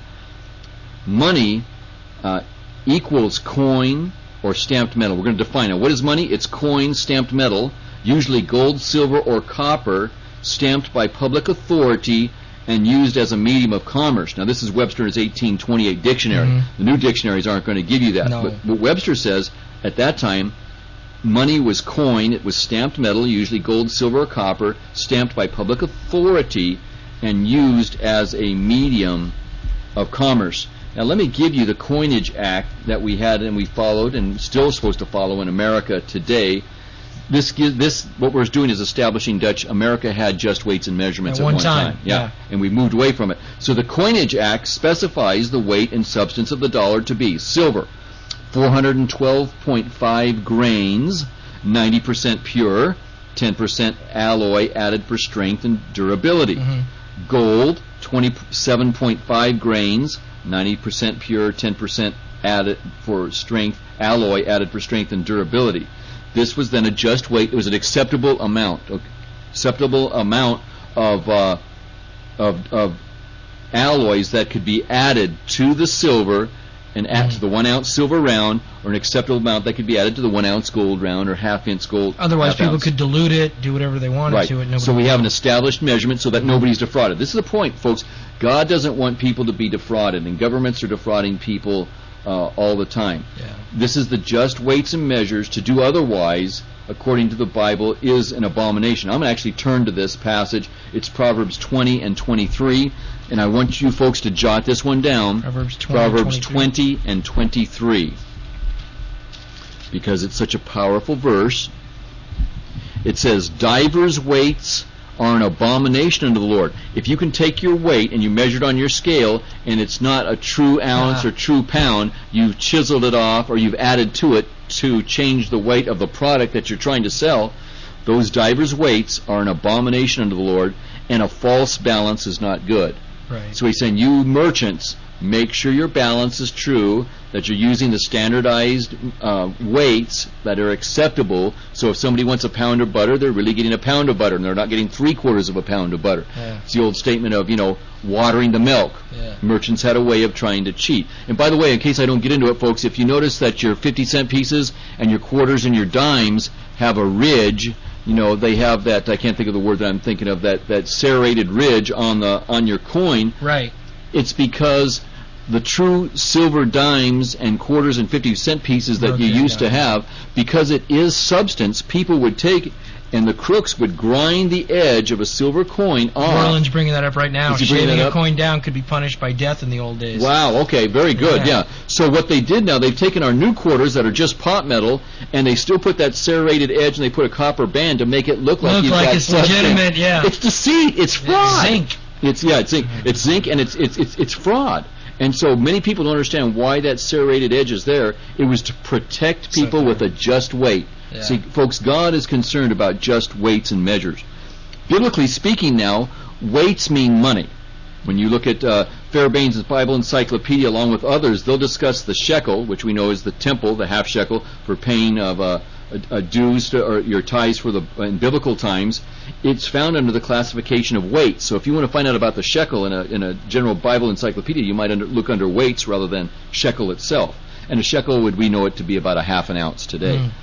Money uh, equals coin or stamped metal. We're going to define it. What is money? It's coin, stamped metal, usually gold, silver, or copper, stamped by public authority and used as a medium of commerce. Now, this is Webster's eighteen twenty-eight dictionary. Mm-hmm. The new dictionaries aren't going to give you that. No. But, but Webster says, at that time, money was coin. It was stamped metal, usually gold, silver, or copper, stamped by public authority and used as a medium of commerce. Now, let me give you the Coinage Act that we had and we followed and still supposed to follow in America today. This gives, this what we're doing is establishing Dutch. America had just weights and measurements at, at one, one time, time. Yeah. yeah, and we moved away from it. So the Coinage Act specifies the weight and substance of the dollar to be silver, four hundred twelve point five grains, ninety percent pure, ten percent alloy added for strength and durability. Mm-hmm. Gold, twenty-seven point five grains, ninety percent pure, ten percent added for strength, alloy added for strength and durability. This was then a just weight. It was an acceptable amount, acceptable amount of uh, of, of alloys that could be added to the silver and add to the one ounce silver round, or an acceptable amount that could be added to the one ounce gold round or half inch gold. Otherwise, people ounce. could dilute it, do whatever they wanted right. to it. So we have an established measurement so that nobody's defrauded. This is the point, folks. God doesn't want people to be defrauded, and governments are defrauding people uh, all the time. Yeah. This is the just weights and measures. To do otherwise, according to the Bible, is an abomination. I'm going to actually turn to this passage. It's Proverbs twenty and twenty-three, and I want you folks to jot this one down. Proverbs twenty, Proverbs twenty and twenty-three, because it's such a powerful verse. It says, divers weights are an abomination unto the Lord. If you can take your weight and you measure it on your scale and it's not a true ounce ah. or true pound, you've chiseled it off or you've added to it to change the weight of the product that you're trying to sell, those divers weights are an abomination unto the Lord, and a false balance is not good. Right. So he's saying, you merchants, make sure your balance is true, that you're using the standardized uh, weights that are acceptable. So if somebody wants a pound of butter, they're really getting a pound of butter, and they're not getting three quarters of a pound of butter. Yeah. It's the old statement of, you know, watering the milk. Yeah. Merchants had a way of trying to cheat. And by the way, in case I don't get into it, folks, if you notice that your fifty cent pieces and your quarters and your dimes have a ridge, you know, they have that, I can't think of the word that I'm thinking of, that, that serrated ridge on the on your coin. Right. It's because the true silver dimes and quarters and fifty cent pieces that Okay, you used yeah. to have, because it is substance, people would take and the crooks would grind the edge of a silver coin off. Borland's bringing that up right now. Is he bringing Shaving that a up? coin down could be punished by death in the old days. Wow, okay, very good, Yeah. yeah. So what they did now, they've taken our new quarters that are just pot metal, and they still put that serrated edge, and they put a copper band to make it look like Look you've like got it's substance. legitimate, yeah. It's deceit, it's fraud. It's zinc. It's yeah, it's zinc. It's zinc, and it's it's it's it's fraud. And so many people don't understand why that serrated edge is there. It was to protect people So with a just weight. Yeah. See, folks, God is concerned about just weights and measures. Biblically speaking now, weights mean money. When you look at uh, Fairbairn's Bible Encyclopedia, along with others, they'll discuss the shekel, which we know is the temple, the half shekel, for paying of uh, a, a dues to, or your tithes for the in biblical times. It's found under the classification of weights. So if you want to find out about the shekel in a in a general Bible encyclopedia, you might under, look under weights rather than shekel itself. And a shekel would we know it to be about a half an ounce today. Mm.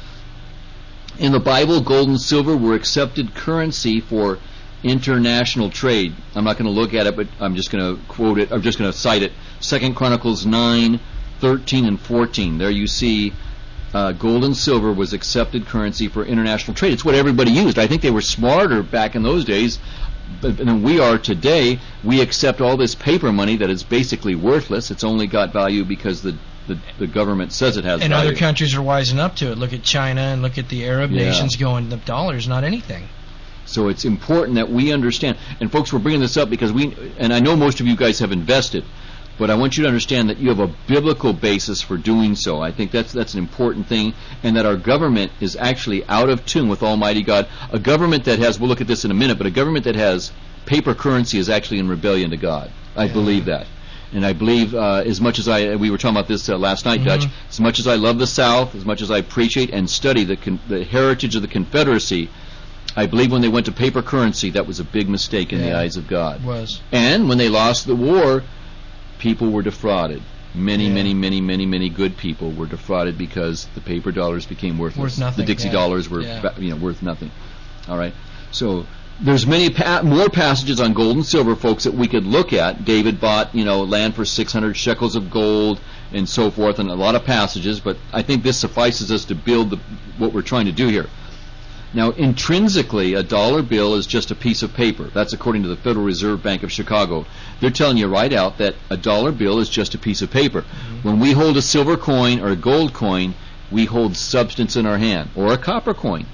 In the Bible, gold and silver were accepted currency for international trade. I'm not going to look at it, but I'm just going to quote it. I'm just going to cite it. Second Chronicles nine, thirteen, and fourteen. There you see uh, gold and silver was accepted currency for international trade. It's what everybody used. I think they were smarter back in those days. but than we are today. We accept all this paper money that is basically worthless. It's only got value because the the, the government says it has and value. And other countries are wising up to it. Look at China and look at the Arab yeah. nations going, the dollar's not anything. So it's important that we understand. And folks, we're bringing this up because we, and I know most of you guys have invested, but I want you to understand that you have a biblical basis for doing so. I think that's that's an important thing, and that our government is actually out of tune with Almighty God. A government that has, we'll look at this in a minute, but a government that has paper currency is actually in rebellion to God. I yeah. believe that. And I believe, uh, as much as I, we were talking about this uh, last night, mm-hmm. Dutch, as much as I love the South, as much as I appreciate and study the con- the heritage of the Confederacy, I believe when they went to paper currency, that was a big mistake in yeah, the eyes of God. It was. And when they lost the war, people were defrauded. Many, yeah. many, many, many, many good people were defrauded because the paper dollars became worthless. Worth nothing. The Dixie yeah. dollars were, yeah. you know, worth nothing. All right. So there's many pa- more passages on gold and silver, folks, that we could look at. David bought, you know, land for six hundred shekels of gold and so forth, and a lot of passages. But I think this suffices us to build the, what we're trying to do here. Now, intrinsically, a dollar bill is just a piece of paper. That's according to the Federal Reserve Bank of Chicago. They're telling you right out that a dollar bill is just a piece of paper. Mm-hmm. When we hold a silver coin or a gold coin, we hold substance in our hand, or a copper coin,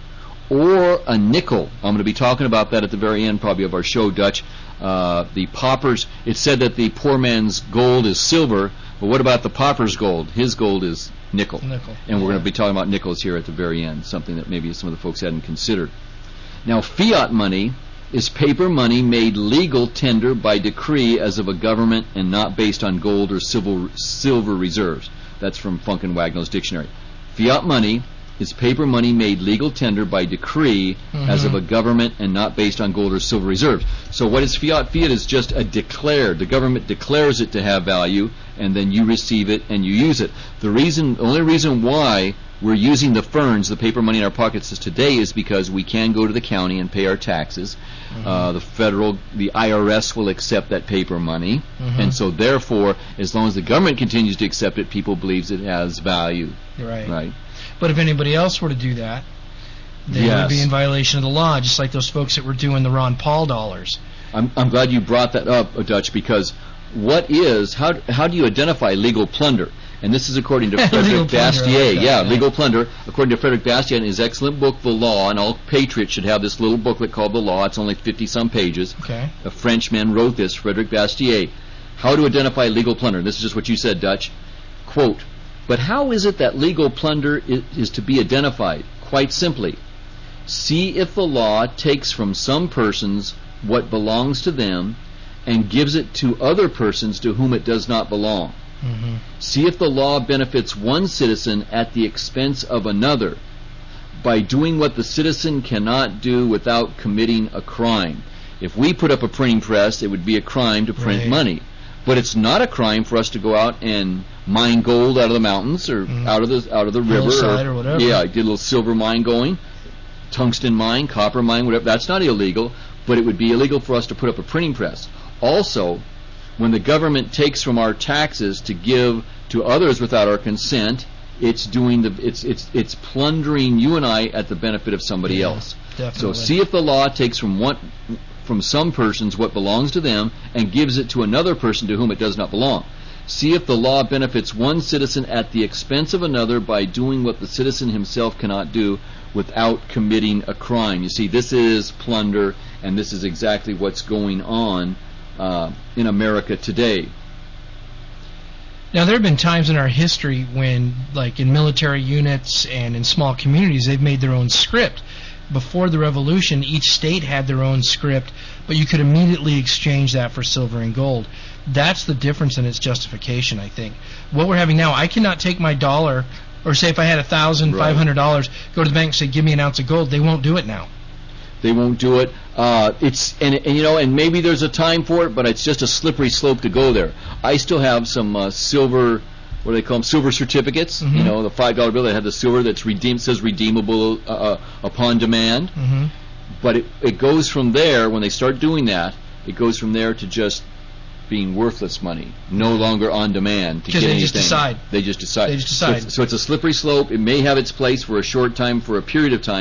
or a nickel. I'm going to be talking about that at the very end, probably, of our show, Dutch. Uh, the paupers, it's said that the poor man's gold is silver, but what about the pauper's gold? His gold is nickel. Nickel. And we're yeah. going to be talking about nickels here at the very end, something that maybe some of the folks hadn't considered. Now, fiat money is paper money made legal tender by decree as of a government and not based on gold or silver, silver reserves. That's from Funk and Wagnall's dictionary. Fiat money is paper money made legal tender by decree mm-hmm. as of a government and not based on gold or silver reserves. So what is fiat? Fiat is just a declared. The government declares it to have value, and then you receive it and you use it. The reason, the only reason why we're using the ferns, the paper money in our pockets today, is because we can go to the county and pay our taxes. Mm-hmm. Uh, the federal, the I R S will accept that paper money, mm-hmm. and so therefore, as long as the government continues to accept it, people believes it has value. Right. Right. But if anybody else were to do that, they yes. would be in violation of the law, just like those folks that were doing the Ron Paul dollars. I'm, I'm glad you brought that up, Dutch, because what is, how how do you identify legal plunder? And this is according to Frederick Bastiat. Like yeah, yeah, legal plunder. According to Frederick Bastiat in his excellent book, The Law, and all patriots should have this little booklet called The Law. It's only fifty-some pages. Okay. A Frenchman wrote this, Frederick Bastiat. How to identify legal plunder. This is just what you said, Dutch. Quote, "But how is it that legal plunder is, is to be identified? Quite simply, see if the law takes from some persons what belongs to them and gives it to other persons to whom it does not belong. Mm-hmm. See if the law benefits one citizen at the expense of another by doing what the citizen cannot do without committing a crime. If we put up a printing press, it would be a crime to print right. money. But it's not a crime for us to go out and mine gold out of the mountains or mm. out of the out of the river or, or whatever. Yeah, I did a little silver mine going, tungsten mine, copper mine, whatever. That's not illegal, but it would be illegal for us to put up a printing press. Also, when the government takes from our taxes to give to others without our consent, it's doing the it's it's it's plundering you and I at the benefit of somebody yeah, else. Definitely. So see if the law takes from one from some persons what belongs to them and gives it to another person to whom it does not belong. See if the law benefits one citizen at the expense of another by doing what the citizen himself cannot do without committing a crime. You see, this is plunder, and this is exactly what's going on uh, in America today. Now, there have been times in our history when, like in military units and in small communities, they've made their own script. Before the Revolution, each state had their own script, but you could immediately exchange that for silver and gold. That's the difference in its justification, I think. What we're having now, I cannot take my dollar, or say if I had one thousand five hundred dollars, right. go to the bank and say, give me an ounce of gold. They won't do it now. They won't do it. Uh, it's and, and you know, and maybe there's a time for it, but it's just a slippery slope to go there. I still have some uh, silver, what do they call them, silver certificates. Mm-hmm. You know, the five dollar bill that had the silver that's redeemed, says redeemable uh, upon demand. Mm-hmm. But it it goes from there. When they start doing that, it goes from there to just being worthless money, no longer on demand to get they anything. Just decide. They just decide. They just decide. So it's, so it's a slippery slope. It may have its place for a short time, for a period of time,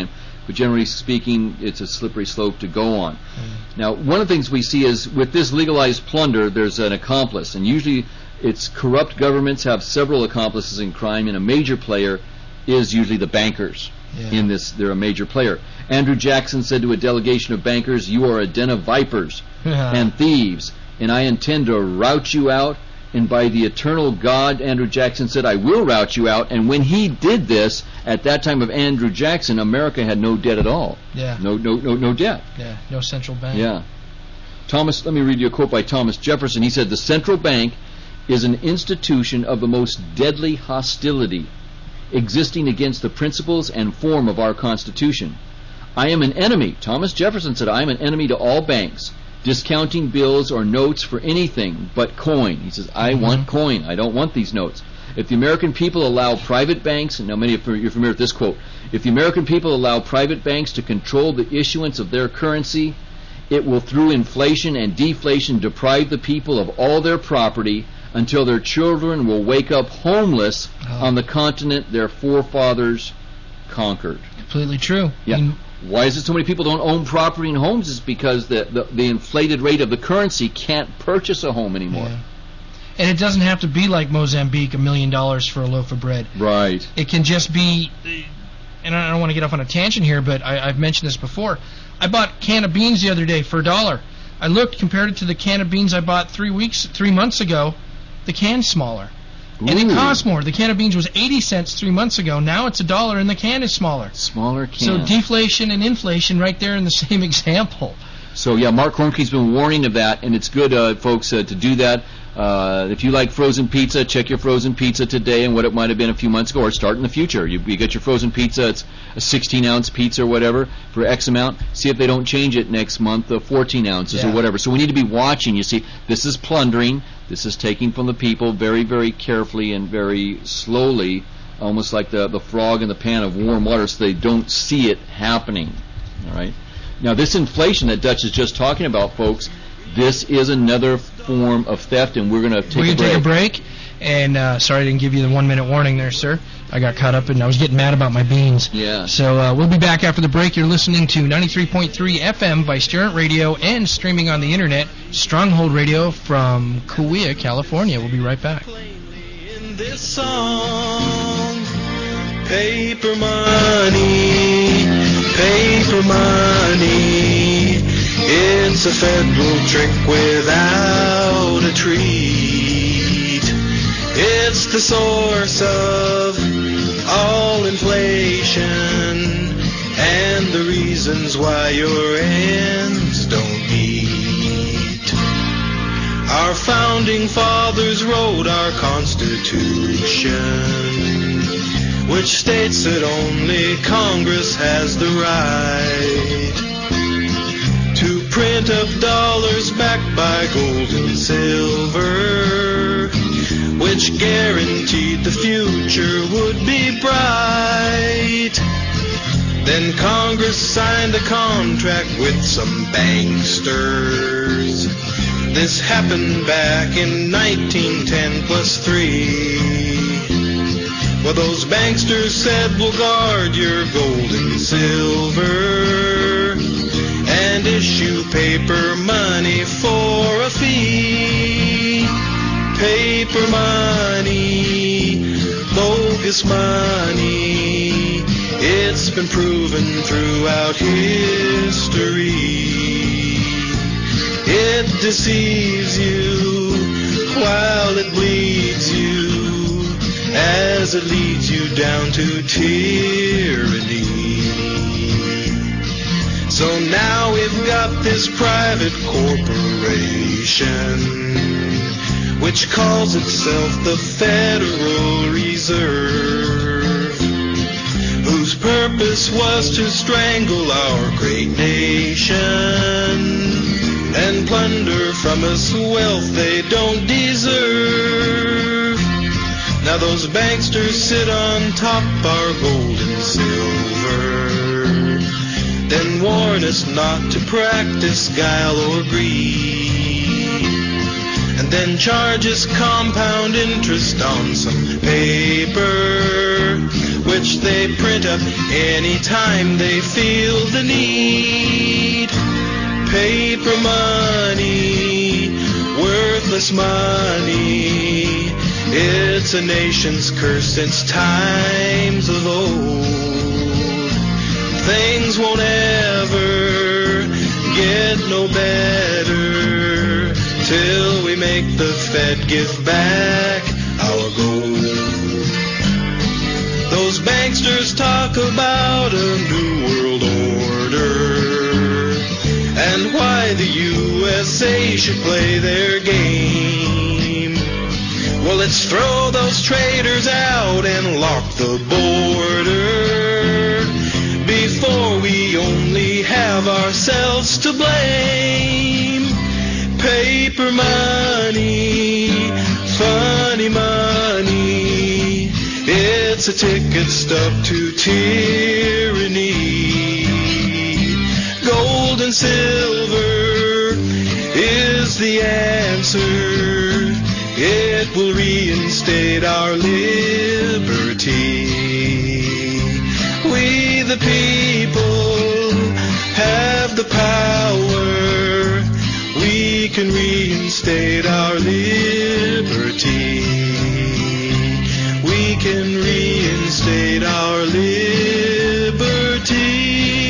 but generally speaking, it's a slippery slope to go on. Mm. Now, one of the things we see is with this legalized plunder, there's an accomplice, and usually it's corrupt governments have several accomplices in crime, and a major player is usually the bankers. Yeah. In this, they're a major player. Andrew Jackson said to a delegation of bankers, "You are a den of vipers and thieves, and I intend to rout you out. And by the eternal God," Andrew Jackson said, "I will rout you out." And when he did this, at that time of Andrew Jackson, America had no debt at all. Yeah. No, no, no, no debt. Yeah. No central bank. Yeah. Thomas, let me read you a quote by Thomas Jefferson. He said, "The central bank is an institution of the most deadly hostility, existing against the principles and form of our Constitution. I am an enemy," Thomas Jefferson said, "I am an enemy to all banks, discounting bills or notes for anything but coin." He says, "I mm-hmm. want coin. I don't want these notes. If the American people allow private banks," and now many of you are familiar with this quote, "if the American people allow private banks to control the issuance of their currency, it will, through inflation and deflation, deprive the people of all their property until their children will wake up homeless oh. on the continent their forefathers conquered." Completely true. Yeah. I mean, why is it so many people don't own property and homes? It's because the, the, the inflated rate of the currency can't purchase a home anymore. Yeah. And it doesn't have to be like Mozambique, a million dollars for a loaf of bread. Right. It can just be, and I don't want to get off on a tangent here, but I, I've mentioned this before. I bought a can of beans the other day for a dollar. I looked, compared it to the can of beans I bought three weeks, three months ago, the can's smaller. Ooh. And it costs more. The can of beans was eighty cents three months ago. Now it's a dollar and the can is smaller. Smaller can. So deflation and inflation right there in the same example. So, yeah, Mark Hornke's been warning of that, and it's good, uh, folks, uh, to do that. Uh, if you like frozen pizza, check your frozen pizza today and what it might have been a few months ago, or start in the future. You, you get your frozen pizza, it's a sixteen-ounce pizza or whatever for X amount. See if they don't change it next month to fourteen ounces yeah. or whatever. So we need to be watching. You see, this is plundering. This is taking from the people very, very carefully and very slowly, almost like the, the frog in the pan of warm water, so they don't see it happening. All right. Now, this inflation that Dutch is just talking about, folks, this is another form of theft, and we're going to take we're a gonna break. take a break. And uh, sorry I didn't give you the one-minute warning there, sir. I got caught up, and I was getting mad about my beans. Yeah. So uh, we'll be back after the break. You're listening to ninety-three point three F M Vicegerent Radio and streaming on the Internet, Stronghold Radio from Kauai, California. We'll be right back. In this song, paper money, paper money, it's a federal trick without a treat. It's the source of all inflation and the reasons why your ends don't meet. Our founding fathers wrote our Constitution, which states that only Congress has the right to print up dollars backed by gold and silver, which guaranteed the future would be bright. Then Congress signed a contract with some banksters. This happened back in nineteen ten plus three. Well, those banksters said, we'll guard your gold and silver and issue paper money for a fee. Paper money, bogus money, it's been proven throughout history. It deceives you while it bleeds you, as it leads you down to tyranny. So now we've got this private corporation, which calls itself the Federal Reserve, whose purpose was to strangle our great nation and plunder from us wealth they don't deserve. Now those banksters sit on top our gold and silver, then warn us not to practice guile or greed, and then charge us compound interest on some paper which they print up anytime they feel the need. Paper money, worthless money, it's a nation's curse since times of old. Things won't ever get no better till we make the Fed give back our gold. Those banksters talk about a new world order and why the U S A should play their game. Well, let's throw those traitors out and lock the border before we only have ourselves to blame. Paper money, funny money, it's a ticket stuck to tyranny. Gold and silver is the answer. It will reinstate our liberty. We the people have the power. We can reinstate our liberty. We can reinstate our liberty.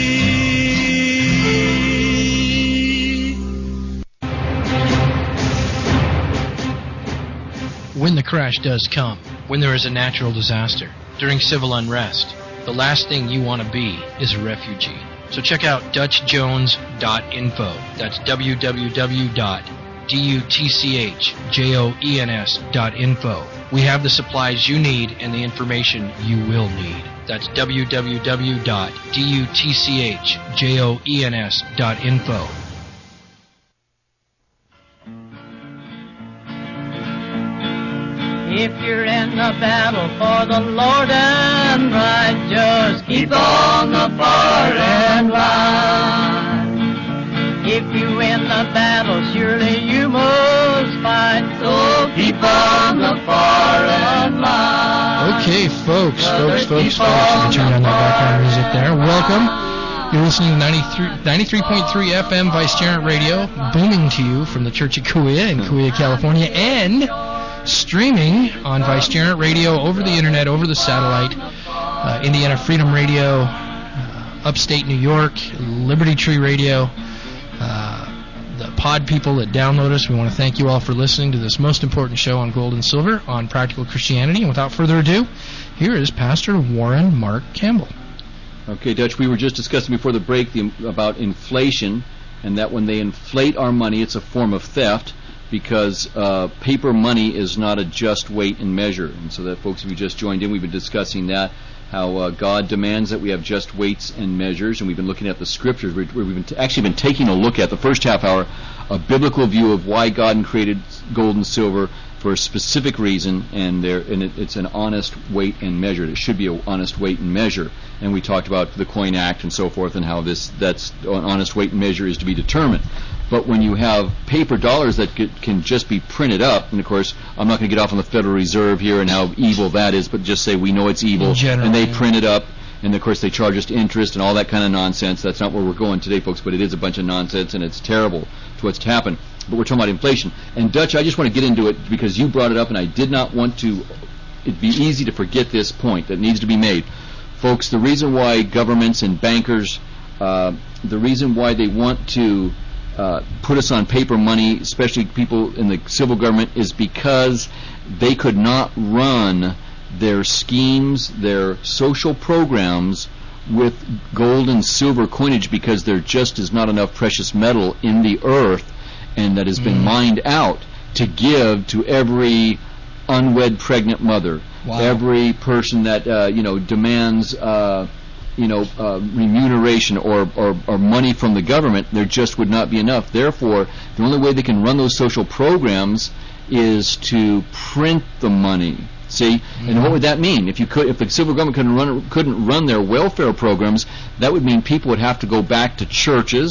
When the crash does come, when there is a natural disaster, during civil unrest, the last thing you want to be is a refugee. So check out Dutch Jones dot info. That's w w w dot dutch dot info. We have the supplies you need and the information you will need. That's w w w dot dutch dot info. If you're in the battle for the Lord and right, just keep on the foreign line. If you win the battle, surely you must fight, so keep on the foreign line. Okay, folks, folks, folks, folks, you can turn on that background music there. Welcome. You're listening to ninety-three point three F M Vicegerent Radio, booming to you from the Church of Cahuilla in Cahuilla, California, and streaming on Vicegerent Radio over the internet, over the satellite, uh, Indiana Freedom Radio, uh, upstate New York, Liberty Tree Radio, uh, the pod people that download us. We want to thank you all for listening to this most important show on gold and silver, on practical Christianity. And without further ado, here is Pastor Warren Mark Campbell. Okay, Dutch, we were just discussing before the break the, about inflation, and that when they inflate our money, it's a form of theft, because uh, paper money is not a just weight and measure. And so that, folks, if you just joined in, we've been discussing that, how uh, God demands that we have just weights and measures, and we've been looking at the Scriptures. We've been t- actually been taking a look at, the first half hour, a biblical view of why God created gold and silver for a specific reason, and, there, and it, it's an honest weight and measure. It should be an honest weight and measure. And we talked about the Coin Act and so forth, and how this that's an honest weight and measure is to be determined. But when you have paper dollars that can just be printed up, and of course, I'm not going to get off on the Federal Reserve here and how evil that is, but just say we know it's evil, and they print it up, and of course they charge us interest and all that kind of nonsense. That's not where we're going today, folks, but it is a bunch of nonsense, and it's terrible to what's happened. But we're talking about inflation. And Dutch, I just want to get into it because you brought it up, and I did not want to. It'd be easy to forget this point that needs to be made. Folks, the reason why governments and bankers, uh, the reason why they want to Uh, put us on paper money, especially people in the civil government, is because they could not run their schemes, their social programs with gold and silver coinage, because there just is not enough precious metal in the earth, and that has been mm. mined out to give to every unwed pregnant mother, wow. every person that uh, you know demands uh, you know, uh, remuneration or, or, or money from the government. There just would not be enough. Therefore, the only way they can run those social programs is to print the money. See, mm-hmm. and what would that mean? If you could, if the civil government couldn't run, couldn't run their welfare programs, that would mean people would have to go back to churches.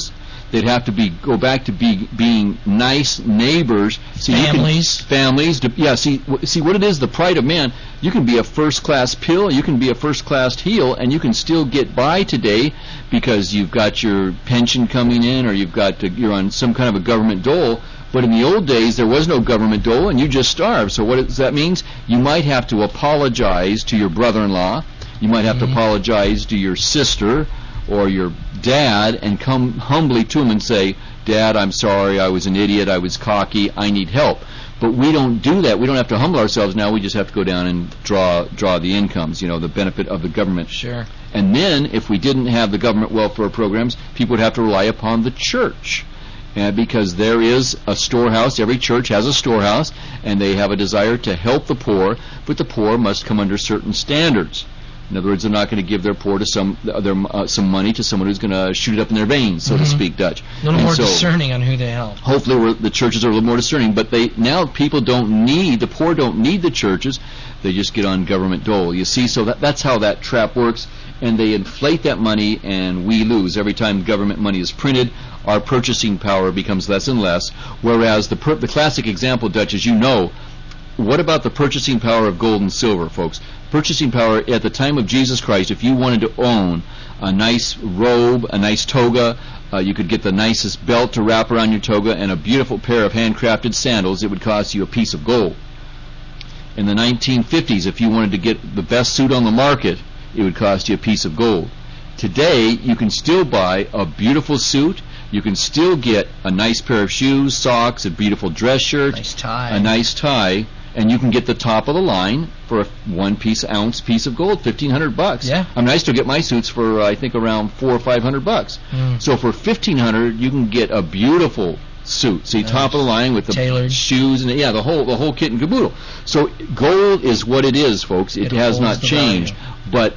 They'd have to be go back to be being nice neighbors. See, families. You can, families. To, yeah. See, w- see what it is. The pride of man. You can be a first-class pill. You can be a first-class heel, and you can still get by today because you've got your pension coming in, or you've got to, you're on some kind of a government dole. But in the old days, there was no government dole, and you just starved. So what does that mean? You might have to apologize to your brother-in-law. You might have mm-hmm. to apologize to your sister or your dad and come humbly to him and say, Dad, I'm sorry, I was an idiot, I was cocky, I need help. But we don't do that. We don't have to humble ourselves now. We just have to go down and draw draw the incomes, you know, the benefit of the government. Sure. And then, if we didn't have the government welfare programs, people would have to rely upon the church. Uh, because there is a storehouse. Every church has a storehouse, and they have a desire to help the poor, but the poor must come under certain standards. In other words, they're not going to give their poor to some their, uh, some money to someone who's going to shoot it up in their veins, so mm-hmm. to speak, Dutch. A little and more so, discerning on who they help. Hopefully, we're, the churches are a little more discerning, but they now people don't need the poor don't need the churches. They just get on government dole. You see, so that, that's how that trap works, and they inflate that money, and we lose every time government money is printed. Our purchasing power becomes less and less. Whereas the per, the classic example, Dutch, as you know, what about the purchasing power of gold and silver, folks? Purchasing power at the time of Jesus Christ, if you wanted to own a nice robe, a nice toga, uh, you could get the nicest belt to wrap around your toga, and a beautiful pair of handcrafted sandals, it would cost you a piece of gold. In the nineteen fifties, if you wanted to get the best suit on the market, it would cost you a piece of gold. Today, you can still buy a beautiful suit. You can still get a nice pair of shoes, socks, a beautiful dress shirt, nice tie. a nice tie, and you can get the top of the line for a one piece ounce piece of gold, fifteen hundred bucks. Yeah. I mean, I still get my suits for uh, I think around four or five hundred bucks. Mm. So for fifteen hundred, you can get a beautiful suit. See, nice. Top of the line with the tailored shoes and yeah, the whole the whole kit and caboodle. So gold is what it is, folks. It, it has not changed, value. But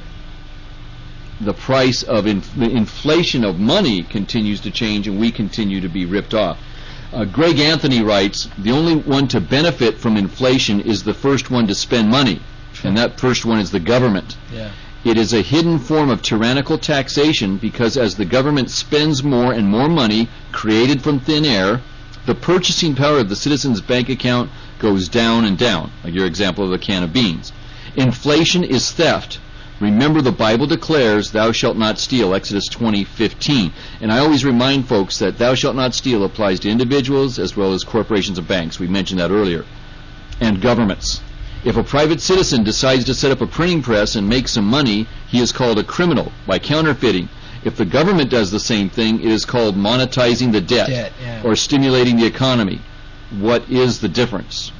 the price of inf- the inflation of money continues to change, and we continue to be ripped off. Uh, Greg Anthony writes, the only one to benefit from inflation is the first one to spend money, and that first one is the government. Yeah. It is a hidden form of tyrannical taxation because as the government spends more and more money created from thin air, the purchasing power of the citizen's bank account goes down and down, like your example of a can of beans. Inflation is theft. Remember, the Bible declares, thou shalt not steal, Exodus twenty fifteen. And I always remind folks that thou shalt not steal applies to individuals as well as corporations and banks. We mentioned that earlier. And governments. If a private citizen decides to set up a printing press and make some money, he is called a criminal by counterfeiting. If the government does the same thing, it is called monetizing the debt, debt yeah. or stimulating the economy. What is the difference?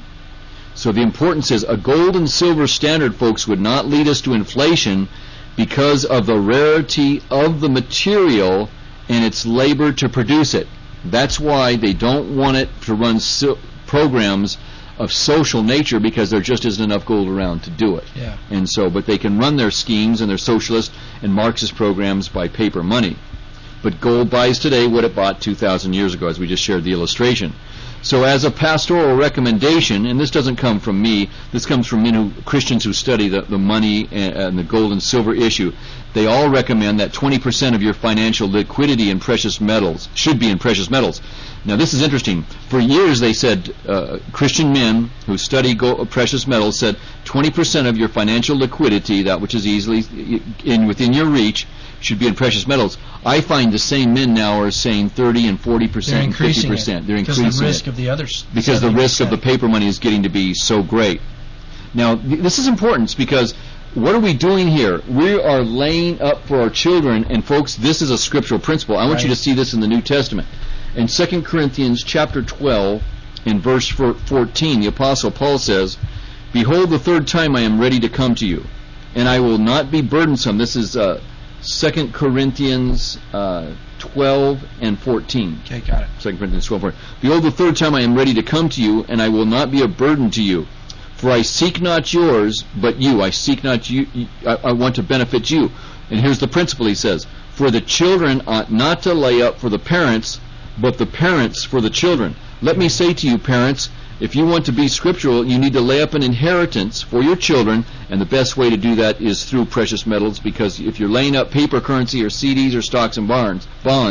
So the importance is a gold and silver standard, folks, would not lead us to inflation because of the rarity of the material and its labor to produce it. That's why they don't want it to run so- programs of social nature, because there just isn't enough gold around to do it. Yeah. And so, but they can run their schemes and their socialist and Marxist programs by paper money. But gold buys today what it bought two thousand years ago, as we just shared the illustration. So as a pastoral recommendation, and this doesn't come from me, this comes from men who, Christians who study the, the money and, and the gold and silver issue, they all recommend that twenty percent of your financial liquidity in precious metals should be in precious metals. Now this is interesting. For years they said, uh, Christian men who study gold, precious metals said twenty percent of your financial liquidity, that which is easily in within your reach, should be in precious metals. I find the same men now are saying thirty and forty percent and fifty percent. They're increasing it. Because the risk of the others. Because the risk of the paper money is getting to be so great. Now, th- this is important because what are we doing here? We are laying up for our children, and folks, this is a scriptural principle. I want right. you to see this in the New Testament. In Second Corinthians chapter twelve, in verse fourteen, the Apostle Paul says, Behold, the third time I am ready to come to you, and I will not be burdensome. This is uh, Second Corinthians uh, twelve and fourteen. Okay, got it. Second Corinthians twelve and fourteen. Behold, the third time I am ready to come to you, and I will not be a burden to you. For I seek not yours, but you. I seek not you. I, I want to benefit you. And here's the principle, he says. For the children ought not to lay up for the parents, but the parents for the children. Let me say to you, parents, if you want to be scriptural, you need to lay up an inheritance for your children, and the best way to do that is through precious metals, because if you're laying up paper currency or C Ds or stocks and bonds, bonds,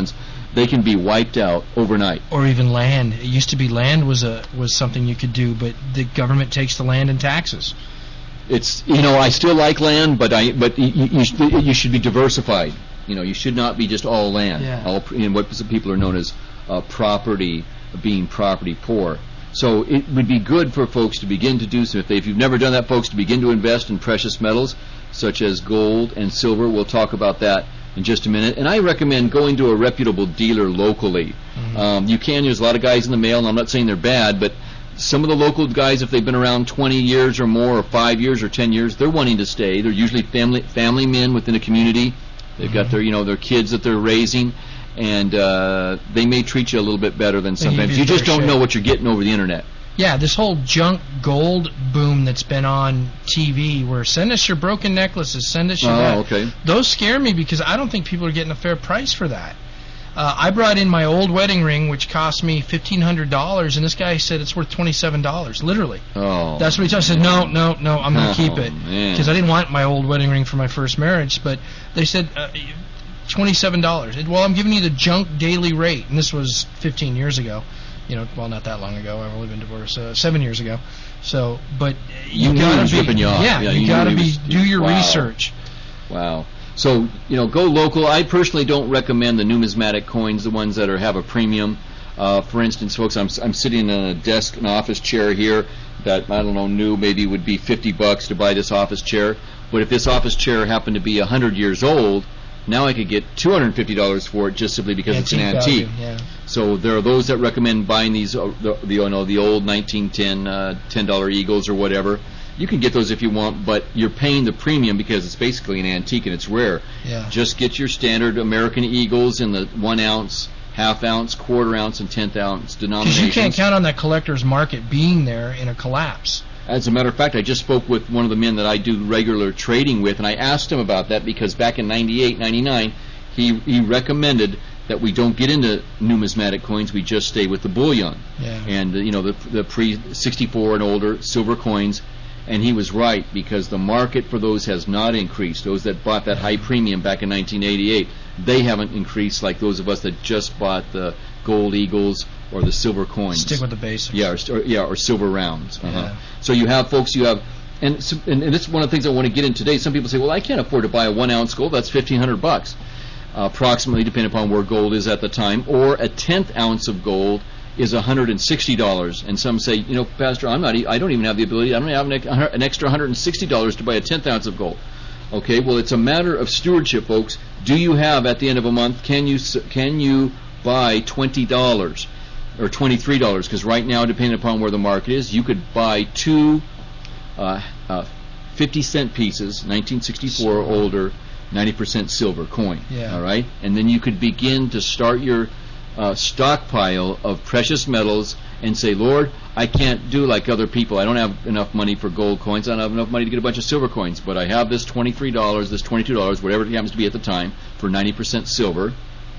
they can be wiped out overnight. Or even land. It used to be land was a was something you could do, but the government takes the land in taxes. It's you know I still like land, but I but you, you, you should be diversified. You know you should not be just all land. Yeah. All you know, what some people are known as uh, property being property poor. So it would be good for folks to begin to do so. If, they, if you've never done that, folks, to begin to invest in precious metals such as gold and silver. We'll talk about that in just a minute. And I recommend going to a reputable dealer locally. Mm-hmm. Um, you can. There's a lot of guys in the mail, and I'm not saying they're bad, but some of the local guys, if they've been around twenty years or more, or five years or ten years, they're wanting to stay. They're usually family family men within a community. They've mm-hmm. got their you know their kids that they're raising. And uh, they may treat you a little bit better than sometimes. You just don't know what you're getting over the internet. Yeah, this whole junk gold boom that's been on T V, where send us your broken necklaces, send us your oh, that. okay. Those scare me because I don't think people are getting a fair price for that. Uh, I brought in my old wedding ring, which cost me fifteen hundred dollars, and this guy said it's worth twenty-seven dollars, literally. Oh. That's what he told me. I said, no, no, no, I'm going to oh, keep it. Because I didn't want my old wedding ring for my first marriage, but they said... Uh, twenty-seven dollars. Well, I'm giving you the junk daily rate, and this was fifteen years ago. You know, well, not that long ago. I've only been divorced uh, seven years ago. So, but you, you gotta be, ripping you off. Yeah, yeah, you, you gotta be was, do your wow. research. Wow. So, you know, go local. I personally don't recommend the numismatic coins, the ones that are have a premium. Uh, for instance, folks, I'm I'm sitting in a desk, an office chair here that I don't know, new maybe would be fifty bucks to buy this office chair. But if this office chair happened to be a hundred years old, now I could get two hundred fifty dollars for it just simply because antique it's an antique. Value, yeah. So there are those that recommend buying these, uh, the, the you know the old nineteen ten uh, ten dollar Eagles or whatever. You can get those if you want, but you're paying the premium because it's basically an antique and it's rare. Yeah. Just get your standard American Eagles in the one ounce, half ounce, quarter ounce, and tenth ounce denominations. Because you can't count on that collector's market being there in a collapse. As a matter of fact, I just spoke with one of the men that I do regular trading with, and I asked him about that because back in ninety-eight, ninety-nine, he he recommended that we don't get into numismatic coins, we just stay with the bullion. Yeah. And, uh, you know, the, the pre sixty-four and older silver coins, and he was right because the market for those has not increased. Those that bought that high premium back in nineteen eighty-eight, they haven't increased like those of us that just bought the gold Eagles or the silver coins. Stick with the basics. Yeah, or, or, yeah, or silver rounds. Uh-huh. Yeah. So you have folks, you have, and, and and this is one of the things I want to get in today. Some people say, well, I can't afford to buy a one ounce gold. That's fifteen hundred bucks, uh, approximately, depending upon where gold is at the time. Or a tenth ounce of gold is one hundred sixty dollars. And some say, you know, Pastor, I'm not, I don't even have the ability. I don't have an, an extra one hundred sixty dollars to buy a tenth ounce of gold. Okay, well, it's a matter of stewardship, folks. Do you have at the end of a month? Can you can you buy twenty dollars? Or twenty-three dollars, because right now, depending upon where the market is, you could buy two uh, uh, fifty cent pieces, nineteen sixty-four or older, ninety percent silver coin. Yeah. All right? And then you could begin to start your uh, stockpile of precious metals and say, Lord, I can't do like other people. I don't have enough money for gold coins. I don't have enough money to get a bunch of silver coins, but I have this twenty-three dollars, this twenty-two dollars, whatever it happens to be at the time, for ninety percent silver.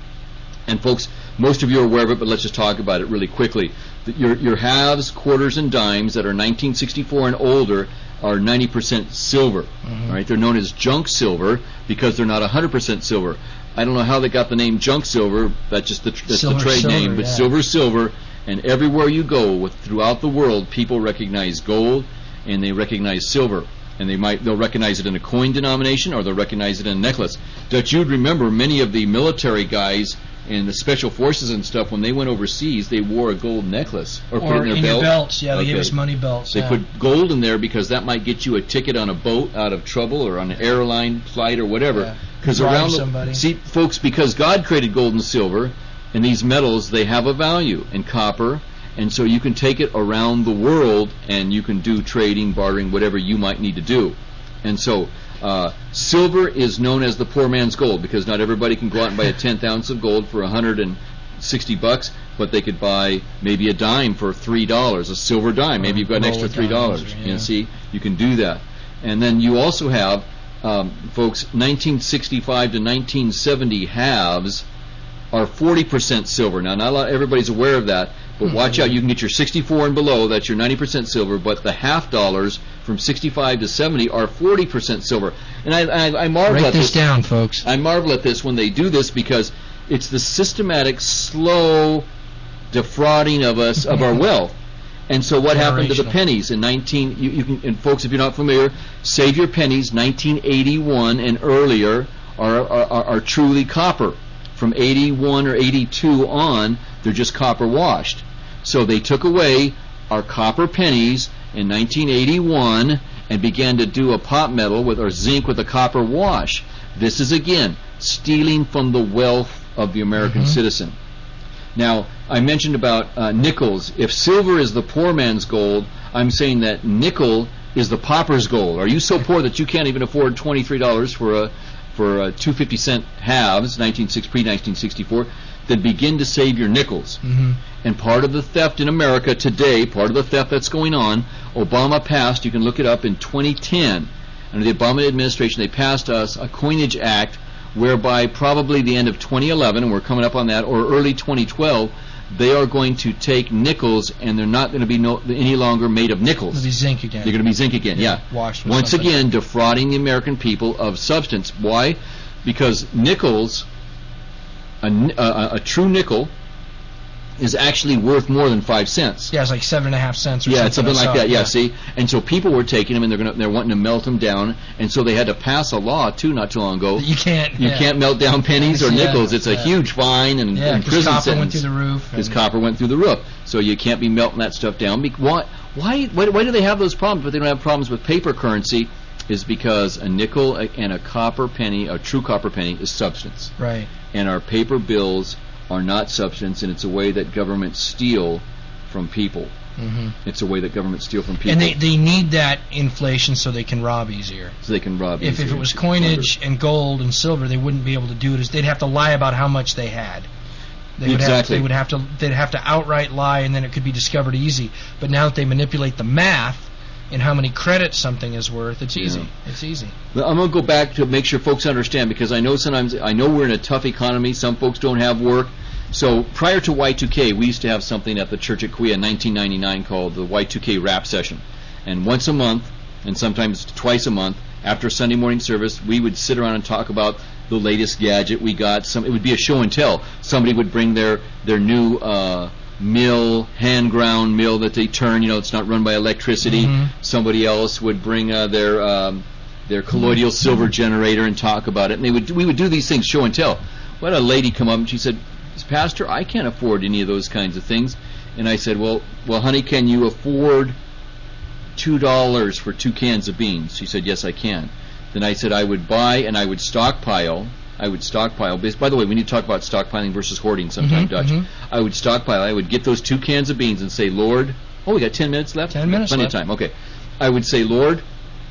And folks, most of you are aware of it, but let's just talk about it really quickly. Your your halves, quarters, and dimes that are nineteen sixty-four and older are ninety percent silver. Mm-hmm. All right, they're known as junk silver because they're not one hundred percent silver. I don't know how they got the name junk silver. That's just the, that's silver, the trade silver, name, but yeah. silver, silver, and everywhere you go with throughout the world, people recognize gold and they recognize silver. And they might they'll recognize it in a coin denomination or they'll recognize it in a necklace. Dutch, you'd remember many of the military guys and the special forces and stuff, when they went overseas, they wore a gold necklace or, or put it in their in belt. Your belts. Yeah, they okay. gave us money belts. They yeah. put gold in there because that might get you a ticket on a boat out of trouble or on an airline flight or whatever. Because yeah. around somebody. the, see, folks, because God created gold and silver, and these metals, they have a value, and copper. And so you can take it around the world and you can do trading, bartering, whatever you might need to do. And so uh, silver is known as the poor man's gold because not everybody can go out and buy a tenth ounce of gold for one hundred sixty bucks, but they could buy maybe a dime for three dollars, a silver dime. Maybe you've got an extra three dollars. Yeah. You know, see, you can do that. And then you also have, um, folks, nineteen sixty-five to nineteen seventy halves are forty percent silver. Now, not a lot, everybody's aware of that, but mm-hmm. watch out. You can get your sixty-four and below. That's your ninety percent silver, but the half dollars from sixty-five to seventy are forty percent silver. And I, I, I marvel Write at this this down, folks. I marvel at this when they do this because It's the systematic, slow defrauding of us of our wealth. And so what happened to the pennies in nineteen? You, you can, and folks, if you're not familiar, save your pennies. nineteen eighty-one and earlier are, are are truly copper. From eighty-one or eighty-two on, they're just copper washed. So they took away our copper pennies in nineteen eighty-one and began to do a pot metal with or zinc with a copper wash. This is again stealing from the wealth of the American mm-hmm. citizen. Now, I mentioned about uh, nickels. If silver is the poor man's gold, I'm saying that nickel is the pauper's gold. Are you so poor that you can't even afford twenty-three dollars for a for a two fifty cent halves, pre nineteen sixty-four? Then begin to save your nickels. Mm-hmm. And part of the theft in America today, part of the theft that's going on, Obama passed, you can look it up, in twenty ten. Under the Obama administration, they passed us a coinage act whereby probably the end of twenty eleven, and we're coming up on that, or early twenty twelve, they are going to take nickels, and they're not going to be no, any longer made of nickels. It'll be zinc again. They're going to be zinc again, yeah. yeah. Washed with Once something. again, defrauding the American people of substance. Why? Because nickels, a, a, a true nickel, is actually worth more than five cents. Yeah, it's like seven and a half cents or yeah, something. something like saw, that. Yeah, yeah, see, and so people were taking them, and they're gonna, they're wanting to melt them down, and so they had to pass a law too, not too long ago. You can't. You yeah. can't melt down pennies or yeah, nickels. It's a yeah. huge fine and, yeah, and prison copper sentence. went through the roof. Because copper went through the roof, so you can't be melting that stuff down. Why? Why? Why, why do they have those problems? But they don't have problems with paper currency. Is because a nickel and a copper penny, a true copper penny, is substance. Right. And our paper bills are not substance, and it's a way that governments steal from people. Mm-hmm. It's a way that governments steal from people. And they, they need that inflation so they can rob easier. So they can rob if, easier. If it was coinage and gold and silver, they wouldn't be able to do it. They'd have to lie about how much they had. They would exactly. have to, they would have to they'd have to outright lie, and then it could be discovered easy. But now that they manipulate the math and how many credits something is worth, it's easy. Yeah. It's easy. Well, I'm going to go back to make sure folks understand, because I know sometimes I know we're in a tough economy. Some folks don't have work. So prior to Y two K, we used to have something at the church at Kuya in nineteen ninety-nine called the Y two K rap session. And once a month, and sometimes twice a month, after Sunday morning service, we would sit around and talk about the latest gadget we got. Some, it would be a show and tell. Somebody would bring their, their new uh, mill, hand ground mill that they turn, you know, it's not run by electricity. Mm-hmm. Somebody else would bring uh, their um, their colloidal mm-hmm. silver generator and talk about it. And they would we would do these things, show and tell. We had a lady come up and she said, "Pastor, I can't afford any of those kinds of things." And I said, well, well, honey, can you afford two dollars for two cans of beans? She said, yes, I can. Then I said I would buy and I would stockpile. I would stockpile. By the way, we need to talk about stockpiling versus hoarding sometime, mm-hmm, Dutch. Mm-hmm. I would stockpile. I would get those two cans of beans and say, Lord, oh, we got ten minutes left? Ten minutes Plenty left. of time. Okay. I would say, Lord,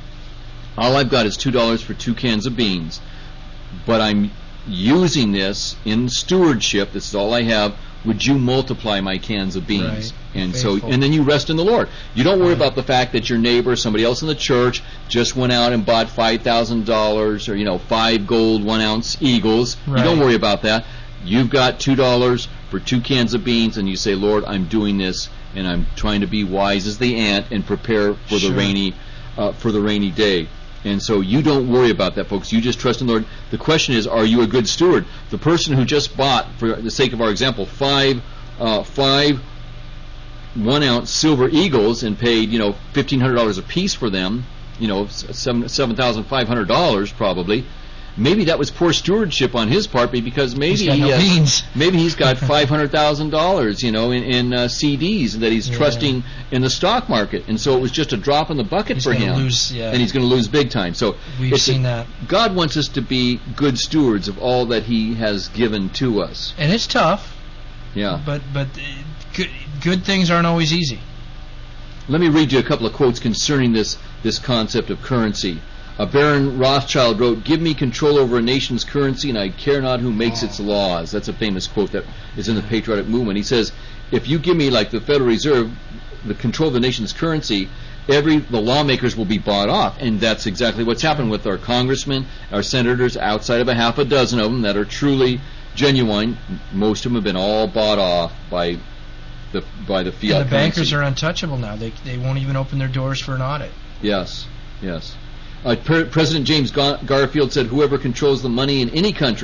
all I've got is two dollars for two cans of beans, but I'm using this in stewardship. This is all I have. Would you multiply my cans of beans? Right. And Faithful. so, and then you rest in the Lord. You don't worry right. about the fact that your neighbor, somebody else in the church, just went out and bought five thousand dollars or, you know, five gold one ounce Eagles. Right. You don't worry about that. You've got two dollars for two cans of beans, and you say, Lord, I'm doing this, and I'm trying to be wise as the ant and prepare for sure. the rainy, uh, for the rainy day. And so you don't worry about that, folks. You just trust in the Lord. The question is, are you a good steward? The person who just bought, for the sake of our example, five, uh, five one-ounce silver Eagles and paid, you know, fifteen hundred dollars a piece for them, you know, seven seven thousand five hundred dollars probably. Maybe that was poor stewardship on his part, because maybe he's got he no has, beans. maybe he's got five hundred thousand dollars, you know, in, in uh, C Ds that he's yeah. trusting in the stock market, and so it was just a drop in the bucket he's for gonna him, lose, yeah. and he's going to lose big time. So we've it's seen a, that. God wants us to be good stewards of all that He has given to us, and it's tough. Yeah, but but uh, good good things aren't always easy. Let me read you a couple of quotes concerning this this concept of currency. Uh, Baron Rothschild wrote, "Give me control over a nation's currency, and I care not who makes its laws." That's a famous quote that is in the patriotic movement. He says, if you give me, like the Federal Reserve, the control of the nation's currency, every the lawmakers will be bought off. And that's exactly what's happened with our congressmen, our senators, outside of a half a dozen of them that are truly genuine. Most of them have been all bought off by the by the fiat and the bankers currency. are untouchable now. They they won't even open their doors for an audit. Yes, yes. Uh, per- President James Gar- Garfield said, "Whoever controls the money in any country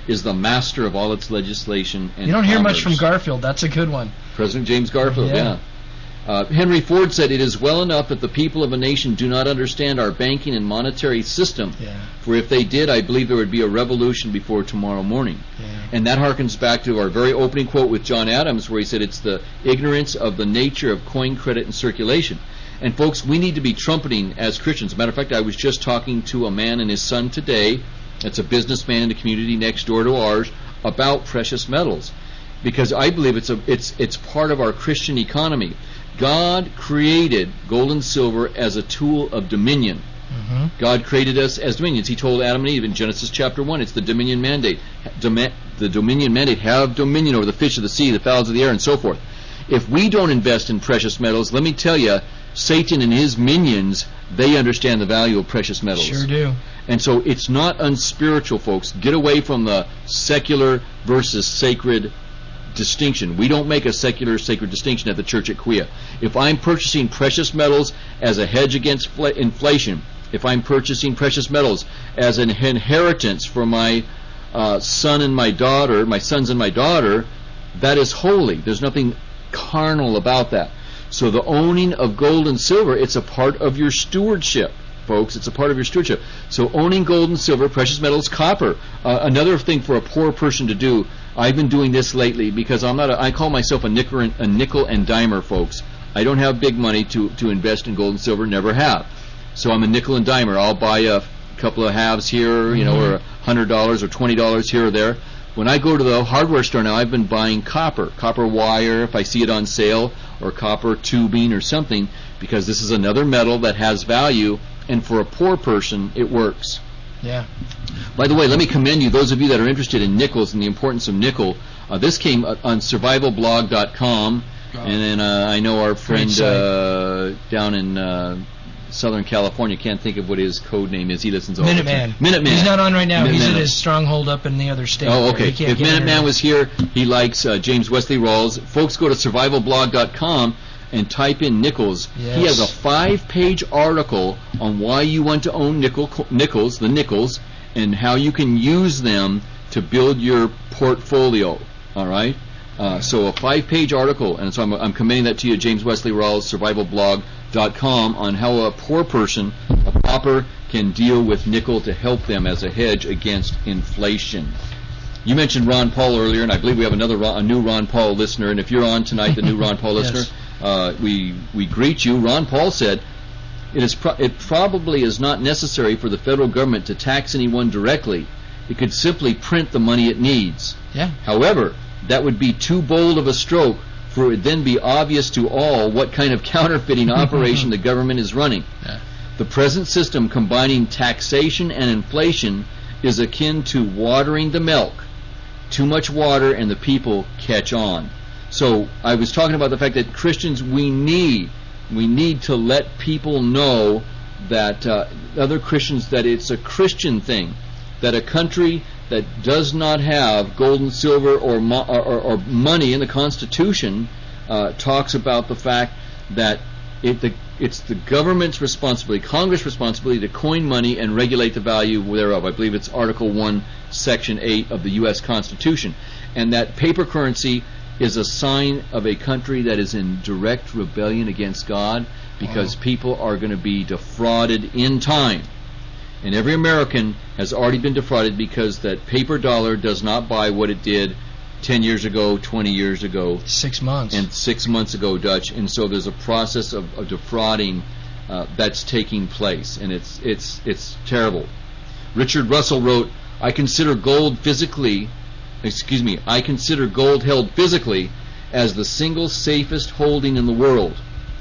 is the master of all its legislation and You don't hear commerce. much from Garfield. That's a good one. President James Garfield, yeah. Yeah. Uh, Henry Ford said, "It is well enough that the people of a nation do not understand our banking and monetary system. Yeah. For if they did, I believe there would be a revolution before tomorrow morning." Yeah. And that harkens back to our very opening quote with John Adams, where he said it's the ignorance of the nature of coin, credit, and circulation. And folks, we need to be trumpeting as Christians. As a matter of fact, I was just talking to a man and his son today, that's a businessman in the community next door to ours, about precious metals. Because I believe it's a it's it's part of our Christian economy. God created gold and silver as a tool of dominion. Mm-hmm. God created us as dominions. He told Adam and Eve in Genesis chapter one, it's the dominion mandate. Dom- the dominion mandate, have dominion over the fish of the sea, the fowls of the air, and so forth. If we don't invest in precious metals, let me tell you, Satan and his minions, they understand the value of precious metals. Sure do. And so it's not unspiritual, folks. Get away from the secular versus sacred distinction. We don't make a secular sacred distinction at the church at Quia. If I'm purchasing precious metals as a hedge against fl- inflation, if I'm purchasing precious metals as an inheritance for my uh, son and my daughter, my sons and my daughter, that is holy. There's nothing carnal about that. So the owning of gold and silver, it's a part of your stewardship, folks. It's a part of your stewardship. So owning gold and silver, precious metals, copper. Uh, another thing for a poor person to do, I've been doing this lately because I'm not a, I call myself a nickel, and, a nickel and dimer, folks. I don't have big money to, to invest in gold and silver, never have. So I'm a nickel and dimer. I'll buy a couple of halves here, you know, or one hundred dollars or twenty dollars here or there. When I go to the hardware store now, I've been buying copper, copper wire if I see it on sale, or copper tubing or something, because this is another metal that has value, and for a poor person, it works. Yeah. By the way, let me commend you, those of you that are interested in nickels and the importance of nickel. Uh, this came on survival blog dot com, and then uh, I know our friend uh, down in uh, Southern California, can't think of what his code name is. He listens all the time. Minuteman. Minuteman. He's not on right now. Minuteman. He's at his stronghold up in the other state. Oh, okay. He can't If get in Minuteman there. was here, he likes uh, James Wesley Rawls. Folks, go to survival blog dot com and type in nickels. Yes. He has a five-page article on why you want to own nickel, nickels, the nickels, and how you can use them to build your portfolio. All right? Uh, so a five-page article, and so I'm, I'm commending that to you, James Wesley Rawls, survival blog dot com, on how a poor person, a pauper, can deal with nickel to help them as a hedge against inflation. You mentioned Ron Paul earlier, and I believe we have another Ron, a new Ron Paul listener. And if you're on tonight, the new Ron Paul Yes. listener, uh, we we greet you. Ron Paul said, "It is pro- it probably is not necessary for the federal government to tax anyone directly. It could simply print the money it needs. Yeah. However, that would be too bold of a stroke, for it would then be obvious to all what kind of counterfeiting operation the government is running. Yeah. The present system combining taxation and inflation is akin to watering the milk. Too much water and the people catch on." So I was talking about the fact that Christians, we need we need to let people know that uh, other Christians, that it's a Christian thing, that a country that does not have gold and silver or, mo- or, or, or money in the Constitution uh, talks about the fact that it, the, it's the government's responsibility, Congress' responsibility to coin money and regulate the value thereof. I believe it's Article one, Section eight of the U S Constitution. And that paper currency is a sign of a country that is in direct rebellion against God, because Wow. people are going to be defrauded in time. And every American has already been defrauded, because that paper dollar does not buy what it did ten years ago, twenty years ago. Six months. And six months ago, Dutch. And so there's a process of, of defrauding uh, that's taking place. And it's it's it's terrible. Richard Russell wrote, I consider gold physically, excuse me, I consider gold held physically as the single safest holding in the world.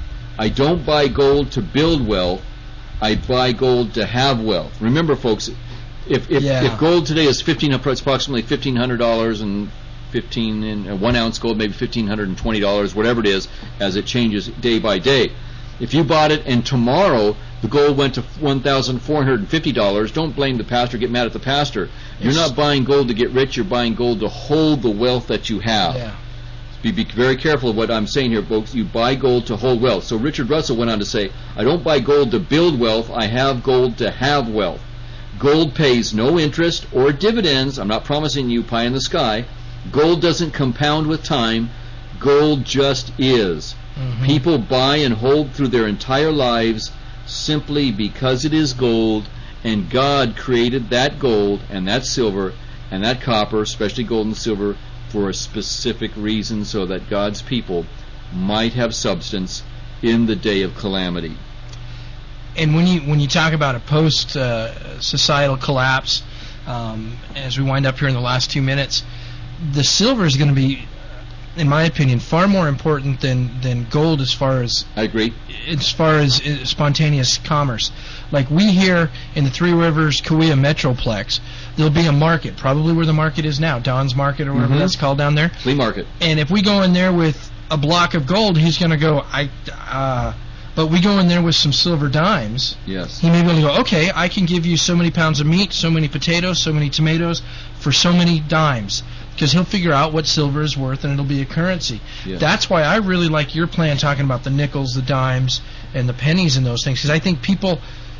I don't buy gold to build wealth. I buy gold to have wealth. Remember, folks, if if, Yeah. if gold today is fifteen, approximately fifteen hundred dollars, and fifteen in uh, one ounce gold, maybe fifteen hundred and twenty dollars, whatever it is, as it changes day by day. If you bought it and tomorrow the gold went to one thousand four hundred and fifty dollars, don't blame the pastor. Get mad at the pastor. You're Yes. not buying gold to get rich. You're buying gold to hold the wealth that you have. Yeah. Be, be very careful of what I'm saying here, folks. You buy gold to hold wealth. So Richard Russell went on to say, I don't buy gold to build wealth. I have gold to have wealth. Gold pays no interest or dividends. I'm not promising you pie in the sky. Gold doesn't compound with time. Gold just is. Mm-hmm. People buy and hold through their entire lives simply because it is gold, and God created that gold and that silver and that copper, especially gold and silver, for a specific reason, so that God's people might have substance in the day of calamity. And when you when you talk about a post uh, societal collapse, um, as we wind up here in the last two minutes, the silver is going to be, in my opinion, far more important than, than gold as far as I agree. As far as spontaneous commerce. Like we here in the Three Rivers Kauai Metroplex, there'll be a market, probably where the market is now, Don's Market or whatever mm-hmm. that's called down there. Flea market. And if we go in there with a block of gold, he's going to go, I. Uh, But we go in there with some silver dimes. Yes. He may be able to go, okay, I can give you so many pounds of meat, so many potatoes, so many tomatoes for so many dimes. Because he'll figure out what silver is worth and it'll be a currency. Yes. That's why I really like your plan talking about the nickels, the dimes, and the pennies and those things. Because I think people,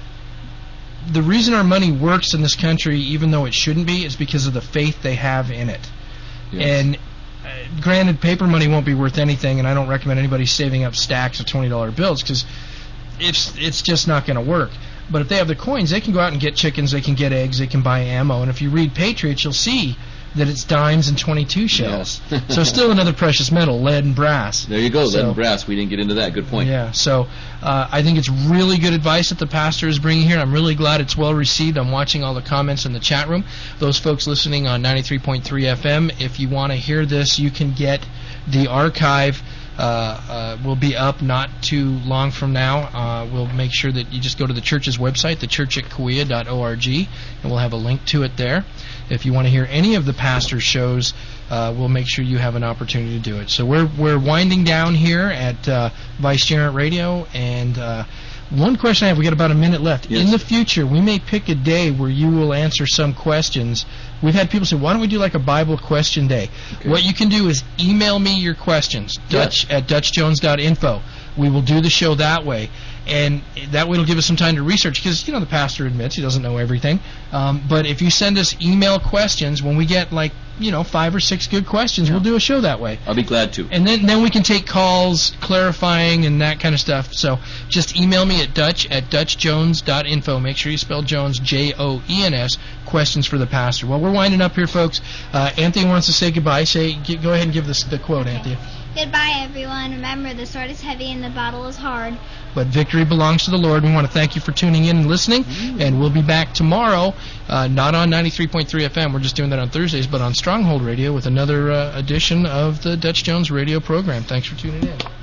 the reason our money works in this country, even though it shouldn't be, is because of the faith they have in it. Yes. And Uh, granted, paper money won't be worth anything, and I don't recommend anybody saving up stacks of twenty dollar bills because it's it's just not going to work. But if they have the coins, they can go out and get chickens, they can get eggs, they can buy ammo, and if you read Patriots, you'll see that it's dimes and twenty-two shells. Yes. So still another precious metal, lead and brass. There you go, so, lead and brass. We didn't get into that. Good point. Yeah, so uh, I think it's really good advice that the pastor is bringing here. I'm really glad it's well received. I'm watching all the comments in the chat room. Those folks listening on ninety-three point three F M, if you want to hear this, you can get the archive. Uh, uh, will be up not too long from now. Uh, we'll make sure that you just go to the church's website, the church at kauai dot org, and we'll have a link to it there. If you want to hear any of the pastor's shows, uh, we'll make sure you have an opportunity to do it. So we're we're winding down here at uh, Vicegerent Radio, and uh, one question I have, we got about a minute left. Yes. In the future, we may pick a day where you will answer some questions. We've had people say, why don't we do like a Bible question day? Okay. What you can do is email me your questions, Dutch yeah. at dutch jones dot info. We will do the show that way. And that way it'll give us some time to research because, you know, the pastor admits he doesn't know everything. Um, but if you send us email questions, when we get, like, you know, five or six good questions, yeah. we'll do a show that way. I'll be glad to. And then, then we can take calls, clarifying, and that kind of stuff. So just email me at Dutch at dutch jones dot info. Make sure you spell Jones, J O E N S, questions for the pastor. Well, we're winding up here, folks. Uh, Anthony wants to say goodbye. Say, g- Go ahead and give this, the quote, Anthony. Goodbye, everyone. Remember, the sword is heavy and the battle is hard. But victory belongs to the Lord. We want to thank you for tuning in and listening. Mm. And we'll be back tomorrow, uh, not on ninety-three point three F M. We're just doing that on Thursdays, but on Stronghold Radio with another uh, edition of the Dutch Jones Radio program. Thanks for tuning in.